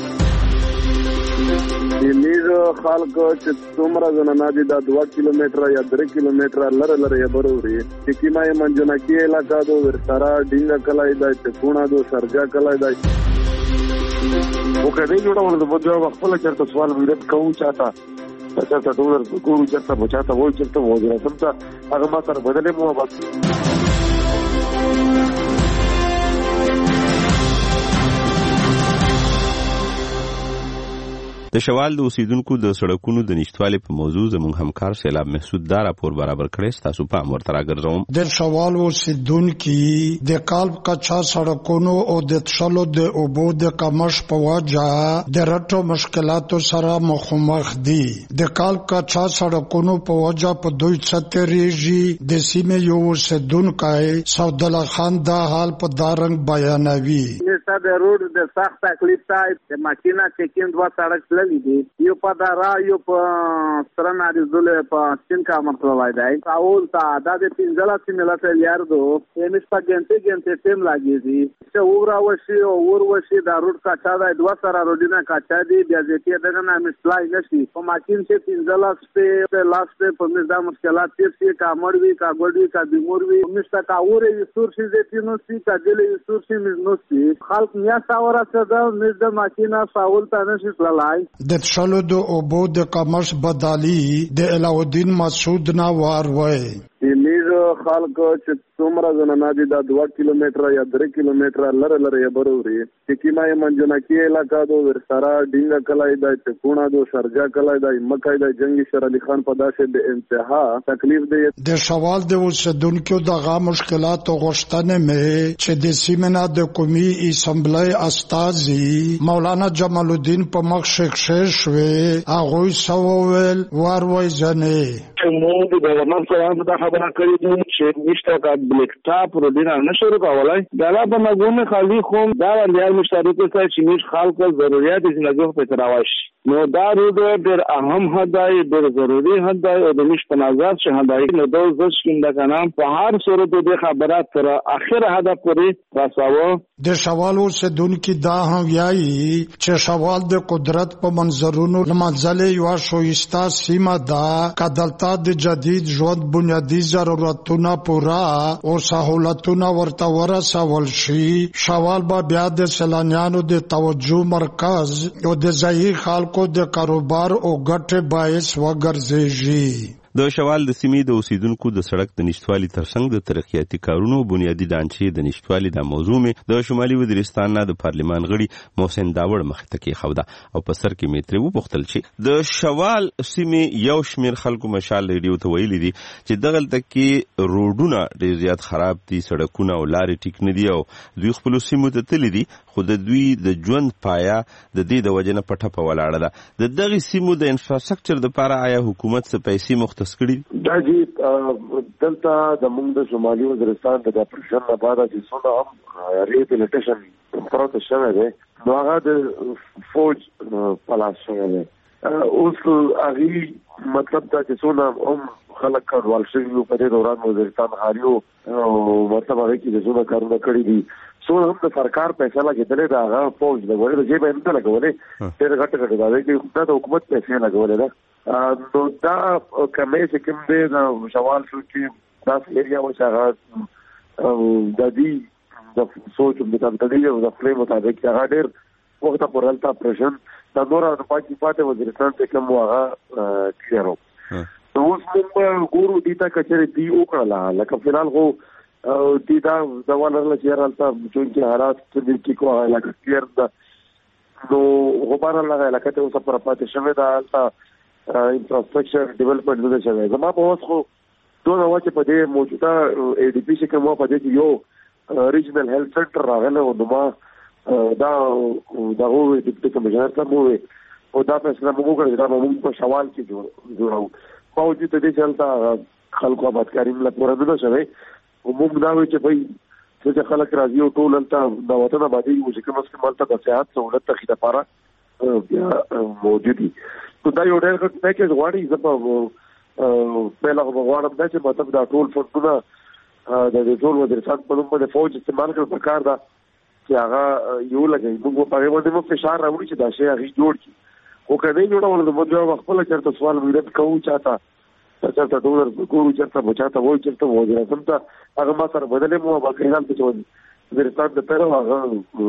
Dilijo خلکو چې څومره زنانه دي دا 2 کیلومتره یا 3 کیلومتره لره بروري چې ما یې منځناکي علاقہ دو ورسره ډینګه کلای دا چې پونه دو سرجا کلای دا او کله جوړول د بده خپل چرته سوال ویل کوم چاته چاته ډولر کوم چاته بچاته وای چرته وځه سمته هغه ما سره بدلې مو بس. د شوال د اوسیدونکو د سړکونو د نشټوالي په موضوع زموږ همکار سیلاب محسود دا راپور برابر کړی. تاسو په امر ترا ګرځوم. د شوال اوسیدونکو د کالب کچا سړکونو او د تشلو د اوبو د کمش په وجه د رټو مشکلاتو سره مخامخ دي. د کالب کچا سړکونو په وجه په دوی ستريږي. د سیمې یو اوسیدونکو سعود الله خان دا حال په دارنګ بیانوي. د روډ د سخت تکلیف ته د ماشينه چیکین دوا سړک لګي یو په دارا یو په سرنا د زله په سین کا مرتبه دی. اول تا د پینځلا سیمه لا یاردو یمش په ګنټه ټیم لګي چې وګرا وشي او ور وشي د روډ کاټا د دوا سره روډینه کاټا دی بیا ځکه دغه نام سلای نشي په ماشين چې پینځلا سپه لاست په مزدا مشکلات چې کامړ وی کاګړ وی کا بیمور وی مشتا کا اوري سور شي زتینو سي کا دلې سور شي مزنو سي خلق نیا ساوره څه د مزدا ماشينه ساول ته نشي لای. د تشلو د اوبو د کمش بدالي د علاؤالدین مسعود نا وار وای. دلیږه خلکو چې څومره زنانه دي دا 2 کیلومتره یا 3 کیلومتره لره بروري چې ما یې منځناکي علاقہ دو ورسره ډینګه کلای دا چې پونه دو سرجا کلای دا مکای دا جنگي شر علي خان په داسې د انتها تکلیف دی. د شوال د اوسیدونکو دغه مشکلات غوښتنه مې چې د سیمنا د قومي اسمبلی استازي مولانا جمال الدین په مخ شیخ شوي هغه سوول وار وای ځنه نو د گورنمنت سره دا خبره کړې دي چې نشته کا بلیکټاپ روډینه نشو کولای دا لا په مګونه خالي خوم دا وریا مشترک څه چې موږ خلکو ضرورت دي چې په تراوش نو دا روډ ډېر اهم هداي ډېر ضروري هداي او د مش په نظر چې هداي نو د زش کیندا کنه په هر صورت د خبرات تر اخر هدف پورې راساو د شوال اوسیدونکي دا هم وایي چې شوال د قدرت په منظرونو لمنځلې یوه ښایسته سیمه ده که دلته د جدید ژوند بنیادي ضرورتونه پوره او سهولتونه ورته ورسول شي، شوال به بیا د سیلانیانو د توجه مرکز او د ځایي خلکو د کاروبار او ګټې باعث وګرځېږي. د شوال د سیمې د اوسیدونکو د سړک د نشټوالي ترڅنګ د ترقیاتي کارونو بنیادی ډانچې د نشټوالي د موضوع مې د شمالي وزیرستان نه د پارلمان غړي محسن داوړ مخې ته کېښوده او په سر کې مې ترې وپوښتل چې د شوال سیمې یو شمېر خلکو مشال ریډیو ته ویلي دي چې دغلته کې روډونه ډېر زیات خراب دي، سړکونه او لارې ټیک نه دي او دوی خپلو سیمو ته تللي دي، خو د دوی د ژوند پایه د دې د وجې نه په ټپه ولاړه ده. د دغې سیمو د انفراسټرکچر دپاره آیا حکومت څه پیسې مختص کړي؟ دا چې دلته د موږ د شمالي وزیرستان د اپریشن نه بعد چې څونه هم ریهابیلیټیشن پروسس شوی دی نو هغه د فوج په لاس شوی دی. اوس هغې مطلب دا چې څونه هم خلک کډوال شوي وو په دې دوران وزیرستان خالیو او مطلب هغې کې چې څونه کارونه کړي دي څونه هم د سرکار پیسې لګېدلې ده هغه فوج لګولې د جیبه یې نه ده لګولې ډېرې غټې غټې دا دی چې دا د حکومت پیسې لګولې ده. نو دا کمې چې کوم دی د شوال شو چې داسې ایریا و چې هغه د دې د سوچ مطابق او د خپلې مطابق هغه ډېر وخته پورې هلته اپریشن دا نوره د پاتې وزیرستان چې کوم و هغه کلیر و. نو اوس موږ ګورو دې ته که چېرې دوی وکړله لکه فلحال خو دې دا ځوان لرله چې یاره هلته چونکې حالات کې کو هغه علاقه کلیر ده نو غبار هغه علاقه ته اوسه پوره پاتې شوې ده هلته انفراسټرکچر ډیولپمنټ نه دی شوی. زما په اوس خو دونه وه چې په دې موجوده اے ډي پي چې کوم په دې کې یو ریجنل هیلث سنټر راغلی او نو ما دا دغه وویل ډیپټي کمشنر ته مو وویل او دا فیصله مو وکړه چې دا به موږ په شوال کې جوړوو. باوجود د دې چې هلته خلکو آبادکاري لا پوره نه ده شوی او موږ دا وایو چې بھائی چې خلک راځي او ټول هلته د وطن آبادي وو چې کم از کم هلته د صحت سهولت تخې دپاره بیا موجود وي. نو دا یو ډېر ښه پیکیج غواړي. زه په پهله خو به غواړم دا چې مطلب دا ټول فنډونه د ټول وزیرستان په نوم باندې فوج استعمال کړل پکار ده چې هغه یو لګوي. موږ په هغې باندې مو فشار راوړي چې دا شی هغې جوړ کړي خو که نه یې جوړول نو موږ بیا خپله چېرته سوال ویرت کوو چاته چېرته ډولر ګورو چېرته به چاته وایو چېرته وزیراعظم ته هغه ما سره بدلې مو باقي حال ته چې وزیرستان د پیره هغه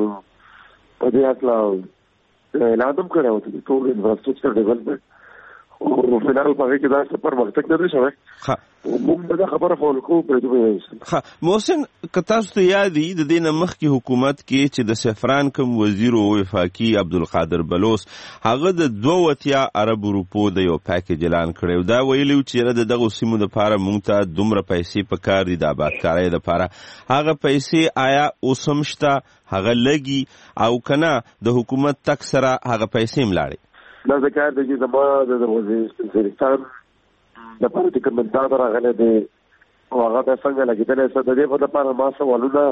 په دې هکله اعلان هم کړی و چې ټول انفراسټرکچر ډیولپمنټ او فلحال په هغې کې دا څه پرمختګ نه دی شوی. موږ به دا خبره فالو کوو پرېږدو. محسن که تاسو ته یاد وي د دې نه مخکې حکومت کې چې د سفران کوم وزیر و وفاقي عبدالقادر بلوس هغه د 82 اربو روپو د یو پیکیج اعلان کړی و. دا ویلي و چې د دغو سیمو دپاره موږ ته دومره پیسې پکار دي د آبادکارۍ دپاره. هغه پیسې آیا اوس هم شته هغه لګي او که نه د حکومت تک سره هغه پیسې هم لاړې؟ دا ذکر دی چې زما د وزیرستان دپاره چې کوم امداد راغلی دی او هغه بیا څنګه لګېدلی څه د دې په دپاره ما سوالونه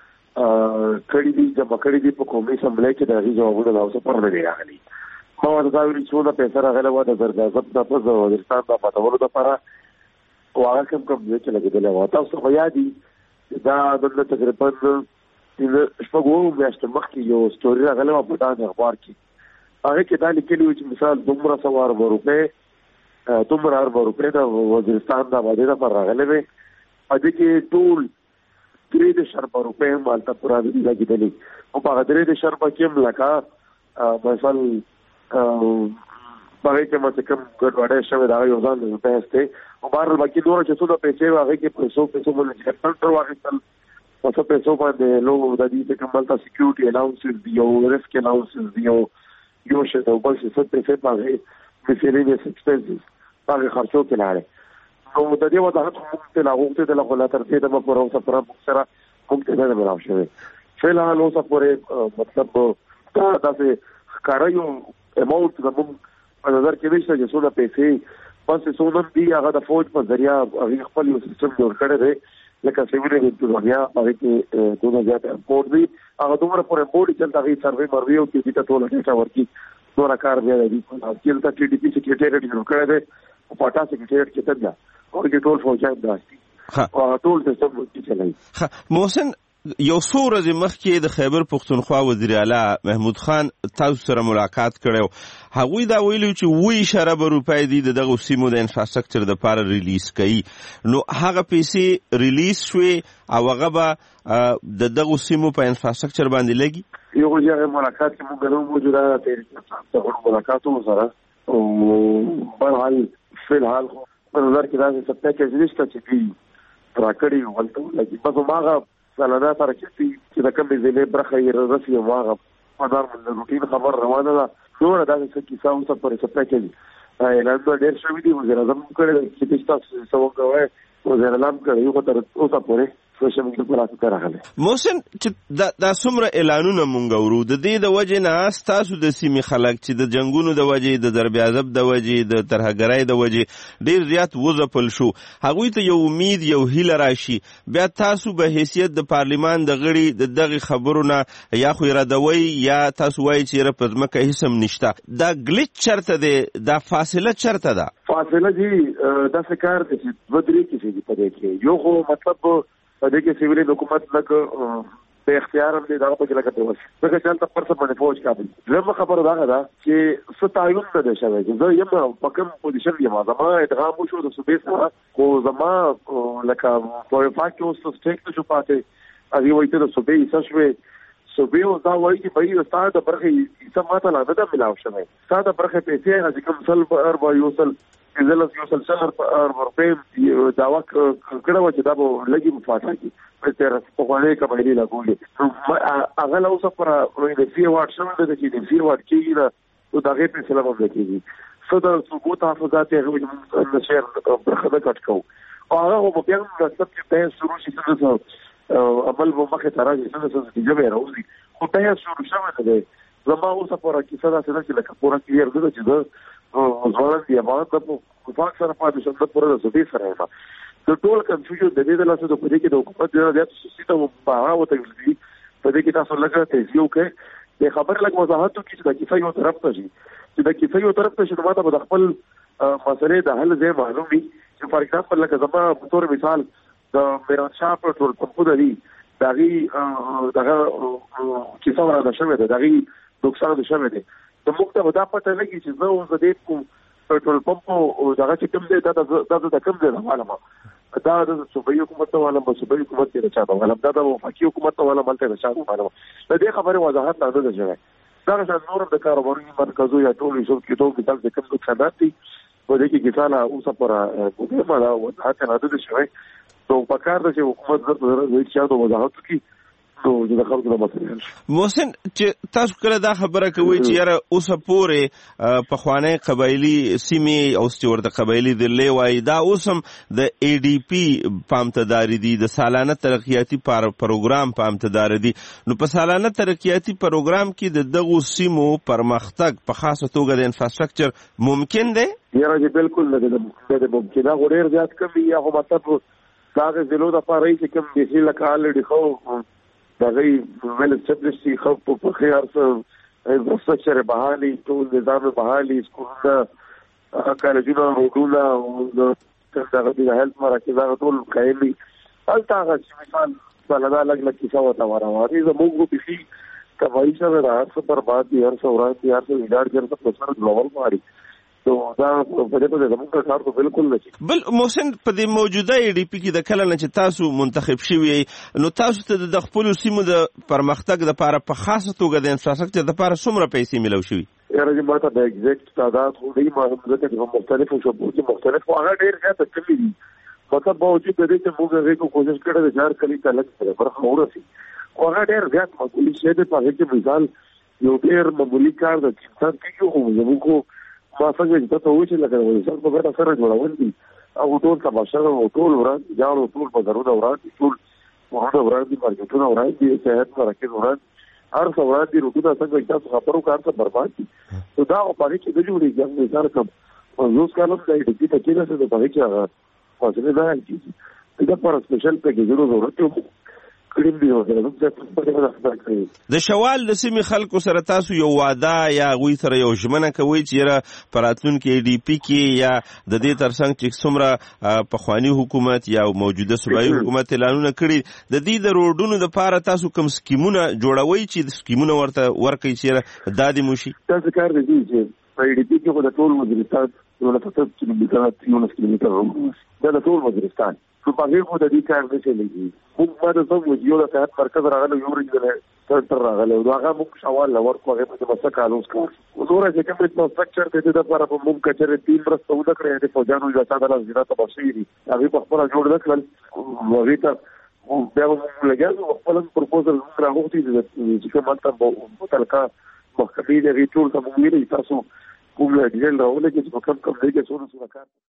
کړي دي جمع کړي دي په قومي اسمبلۍ کې د هغې جوابونه لا اوسه پر نه دي راغلي. ما ورته دا ویلي چې څونه پیسې راغلی وه د زرګازب نه پس د وزیرستان د آبادولو دپاره او هغه کوم ځای کې لګېدلی وه. تاسو خو یاد دي دا دلته تقریبا شپږ اووه میاشتې مخکې یو سټوري راغلی وه په ډان اخبار کې هغې کې دا لیکلي وو چې مثال دومره سوه اربه روپۍ دومره اربه روپۍ د وزیرستان د آبادۍ دپاره راغلی وې په دې کې ټول 3 اربه روپۍ هم هلته پوره لګېدلي او په هغه 3 اربه کې هم لکه مثال په هغې کې ما چې کوم ګډوډۍ شوې د هغه یو ځان بحث دی او بهرحال باقي نوره چې څونه پیسې وې هغې کې پیسو باندې چې سنټر واخیستل په څه پیسو باندې لو د دې چې کوم هلته سیکیورټي الاونسز دي او رسک الاونسز دي او یو شی ته بل څه پیسې په هغې miscellaneous expenses په هغې خرچو کې لاړې. نو د دې وضاحت خو موږ ته لا غوښتېدله خو لا تر دې دمه پورې اوسه پوره موږ سره موږ ته نه ده ملاو شوې. فلحال اوسه پورې مطلب دا داسې ښکاره یو اماونټ زموږ په نظر کې نشته چې څونه پیسې بس څونه دي هغه د فوج په ذریعه هغې خپل یو سیسټم جوړ کړی دی لکه سیمینر انتظامیه هغې کې دونه زیات امپورټ دي هغه دومره پورې امپورټ دي چې هلته هغې سروې مروې وکړي دې ته ټوله ډېټا ورکړي نوره کار بیا دی چې هلته ټي ډي پي سکرټریټ جوړ کړی دی او پاټا سکرټریټ کې ته ده هغې کې ټول فوجیان ناست دي او هغه ټول سیسټم چلوي. محسن یو څو ورځې مخکې د خیبر پښتونخوا وزیر اعلی محمود خان تاسو سره ملاقات کړو، هغوی دا ویلي چې 2.2 روپۍ دي دغه سیمو د انفراستراکچر دپاره ریلیز کوي، نو هغه پیسې ریلیز شوې او هغه به د دغه سیمو په انفراستراکچر باندې لګي. یو ځای ملاقات کې موږ نو موجوده ته ملاقات وسره او بهرحال فلحال په نظر کې دا څه پیکیج نشته چې دی راکړي ولته لګي، بس ماغه سالانه ترکیبي چې د کومې ځینې برخه یې رسي ماغه مدار من روټین خبر روانه ده. نور دا څه کیسه اوسه پرې څه پیکیج اعلان ډېر شوی دی، وزیر اعظم کړی چې تاسو څه وکوي، وزیر اعظم کړی یو تر اوسه پورې سوشل میډیا پر اساس راغلی. محسن چې دا څومره اعلانونه مونږ ورو د دې د وجې نه تاسو د سیمې خلک چې د جنگونو د وجې د دربیازب د وجې د ترهګرۍ د وجې ډېر زیات وځپل شو، هغوی ته یو امید یو هیله راشي، بیا تاسو به حیثیت د پارلیمان د غړي د دغه خبرو نه یا خو ردوي یا تاسو وایي چې په ځمکه هیڅ هم نشته. دا ګلیچ چرته دی؟ دا فاصله چرته ده؟ فاصله دي داسې کار دی چې 2-3 کیسې دي په دې کې. یو خو مطلب په دې کې سیویل حکومت لکه په اختیار هم دی دا په کې لکه ته وس څنګه چلته پر څه باندې فوج کابل زما خبره دا ده چې ستایون نه ده شوی چې زه یم په کوم پوزیشن یم، زما ادغام وشو د صوبې سره، خو زما لکه په فاکټ اوس سټیک شو پاتې هغه وایي ته د صوبې حصہ شوی، صوبې دا وایي چې په استاد د برخه حصہ ماته نه ده ملاو شوی، استاد د برخه پیسې هغه کوم سل په یوصل ځلس یو سلسله پر ورپې داوا کړو چې دا به لګي مفاصله کی په تر په غوړې کمېلې لګولې هغه له اوسه پر د فی واټ شوه د چې د فی واټ کېږي نو دا غي په سلام وکړي څو د ثبوت حافظات هغه د شهر برخه د کټ کو او هغه په بیا د سب چې په شروع شي څه عمل به مخه تراجي څه څه جوړه راوځي، خو ته شروع شوه نه زما اوسه پر کیسه دا څه چې لکه پورا کلیر ده چې ځوان دی امانت په فاک سره پاتې شو د پوره د سبي سره د ټول کنفیوژن د دې د لاسه د پدې کې د حکومت ډېر زیات سیستم په هغه وته دی په دې کې تاسو لګا تیزیو کې د خبر لګ وضاحت کې چې د کیفیت یو طرف ته شي چې د کیفیت یو طرف ته شي نو ماته د خپل مسلې د حل ځای معلوم وي چې فار ایگزامپل لکه زما په تور مثال د میران شاه پټرول پمپ دی دغه کیسه ورته شوه دغه نقصان ده شوه دی د مخته دا پته لګي چې زه اوس د دې کوم پټرول پمپ او دغه چې کوم دی دا د کوم دی معلومه دا د صوبایي حکومت والا په صوبایي حکومت کې راځي دا ولهم دا د وفاقي حکومت والا ملته راځي معلومه د دې خبره وضاحت نه ده شوی. دا چې نور د کاروباري مرکزو یا ټول یو کې ټول مثال د کوم نقصانات دي په دې کې کسانه اوسه پر په مالا وضاحت نه ده شوی، نو په کار د حکومت زړه وایي چې وضاحت کوي محسن چې تاسو کله دا خبره کوي چې یاره اوسه پورې پخوانی قبایلی سیمې او ستور د قبایلی د لیوای دا اوسم د ای ډی پی پامتداري دي د سالانه ترقیاتی پروګرام پامتداري دي، نو په سالانه ترقیاتی پروګرام کې د دغو سیمو پرمختګ په خاصه توګه د انفراستراکچر ممکن دی؟ یاره بالکل نه ده ممکن، هغه ډېر زیات کم یا خو مطلب هغه ضلعو دپاره چې کوم بیخي لکه الریډي خو دغه ویل سټیبلیشي خو په خيار سره انفراستراکچر بحالي ټول نظام بحالي سکولونه کالجونه روډونه او دغه د هیلث مراکز ټول قایمي الته هغه مثال بلدا لګ کیسه وتا وراوي زموږ په شي کوي چې راځه برباد دي هر څو ورځ دي هر څو ویډار ګرځي په سر ډول ماري نو دا په دې په زموږ کار په بالکل نه شي. بل محسن په دې موجوده ای ډی پی کې د کله نه چې تاسو منتخب شوي نو تاسو ته د خپل سیمو د پرمختګ لپاره په خاصه توګه د انفراستراکچر لپاره څومره پیسې ملو شوي؟ یاره ماته د ایگزیکټ تعداد خو نه ما هم ځکه چې مختلفو شوبو کې مختلف هغه ډېر زیات کمی دي، مطلب باوجود د دې چې موږ غوښتو کوشش کړو چې هر کلی ته لږ سره برخه ورسي، هغه ډېر زیات معقولي شی دی په هغه مثال یو ډېر معمولی کار د انسان کې یو زموږ ما څنګه چې تاسو وایئ لکه انسان په ګټه سره جوړول دي او ټول تماشا او ټول وران جاړو ټول بازارونه وران ټول ورونه وران دي مارکیټونه وران دي صحت مراکز وران هر څو وران دي روټونه څنګه تاسو خبرو کار څه برباد دي نو دا په پاره کې د جوړې ځم مثال کوم اوس کالم د دې ته کې نه څه د پاره کې هغه فاصله نه کیږي دا پر سپیشل پیکیج ضرورت کړم دی او زه په دې خبره کوي. د شوال د سیمې خلکو سره تاسو یو وعده یا غوي سره یو ژمنه کوي چې پراتلونکو ډي پی کې یا د دې ترڅنګ چې څومره پخوانی حکومت یا موجوده صوبایي حکومت اعلانونه کړي د دې د روډونو د پاره تاسو کوم سکیمونه جوړوي چې د سکیمونه ورته ورکړي چې دادی موشي تاسو کار دی چې په ډي پی کې د ټول وزیرستان یو لته چې کیلومتر دا د ټول وزیرستان په هغه خو د دې کار نشي لګي. موږ باندې زموږ یو د صحت مرکز راغلی یو ورځ تر راغلی او هغه موږ شوال لور کوه په مسه کالوس کار نور چې کوم انفراستراکچر د دې لپاره په موږ کچره ټیم رسته ودا کړی د فوجانو اجازه د لازمه تبصیري هغه په خپل جوړ کړل او هغه ته بیا موږ لګیاو خپل پروپوزل راغوتی چې کوم ته متلکا مخکې د ریټول ته موږ ویلي تاسو کوم ډیل راولې چې په کوم دی کې څونه کار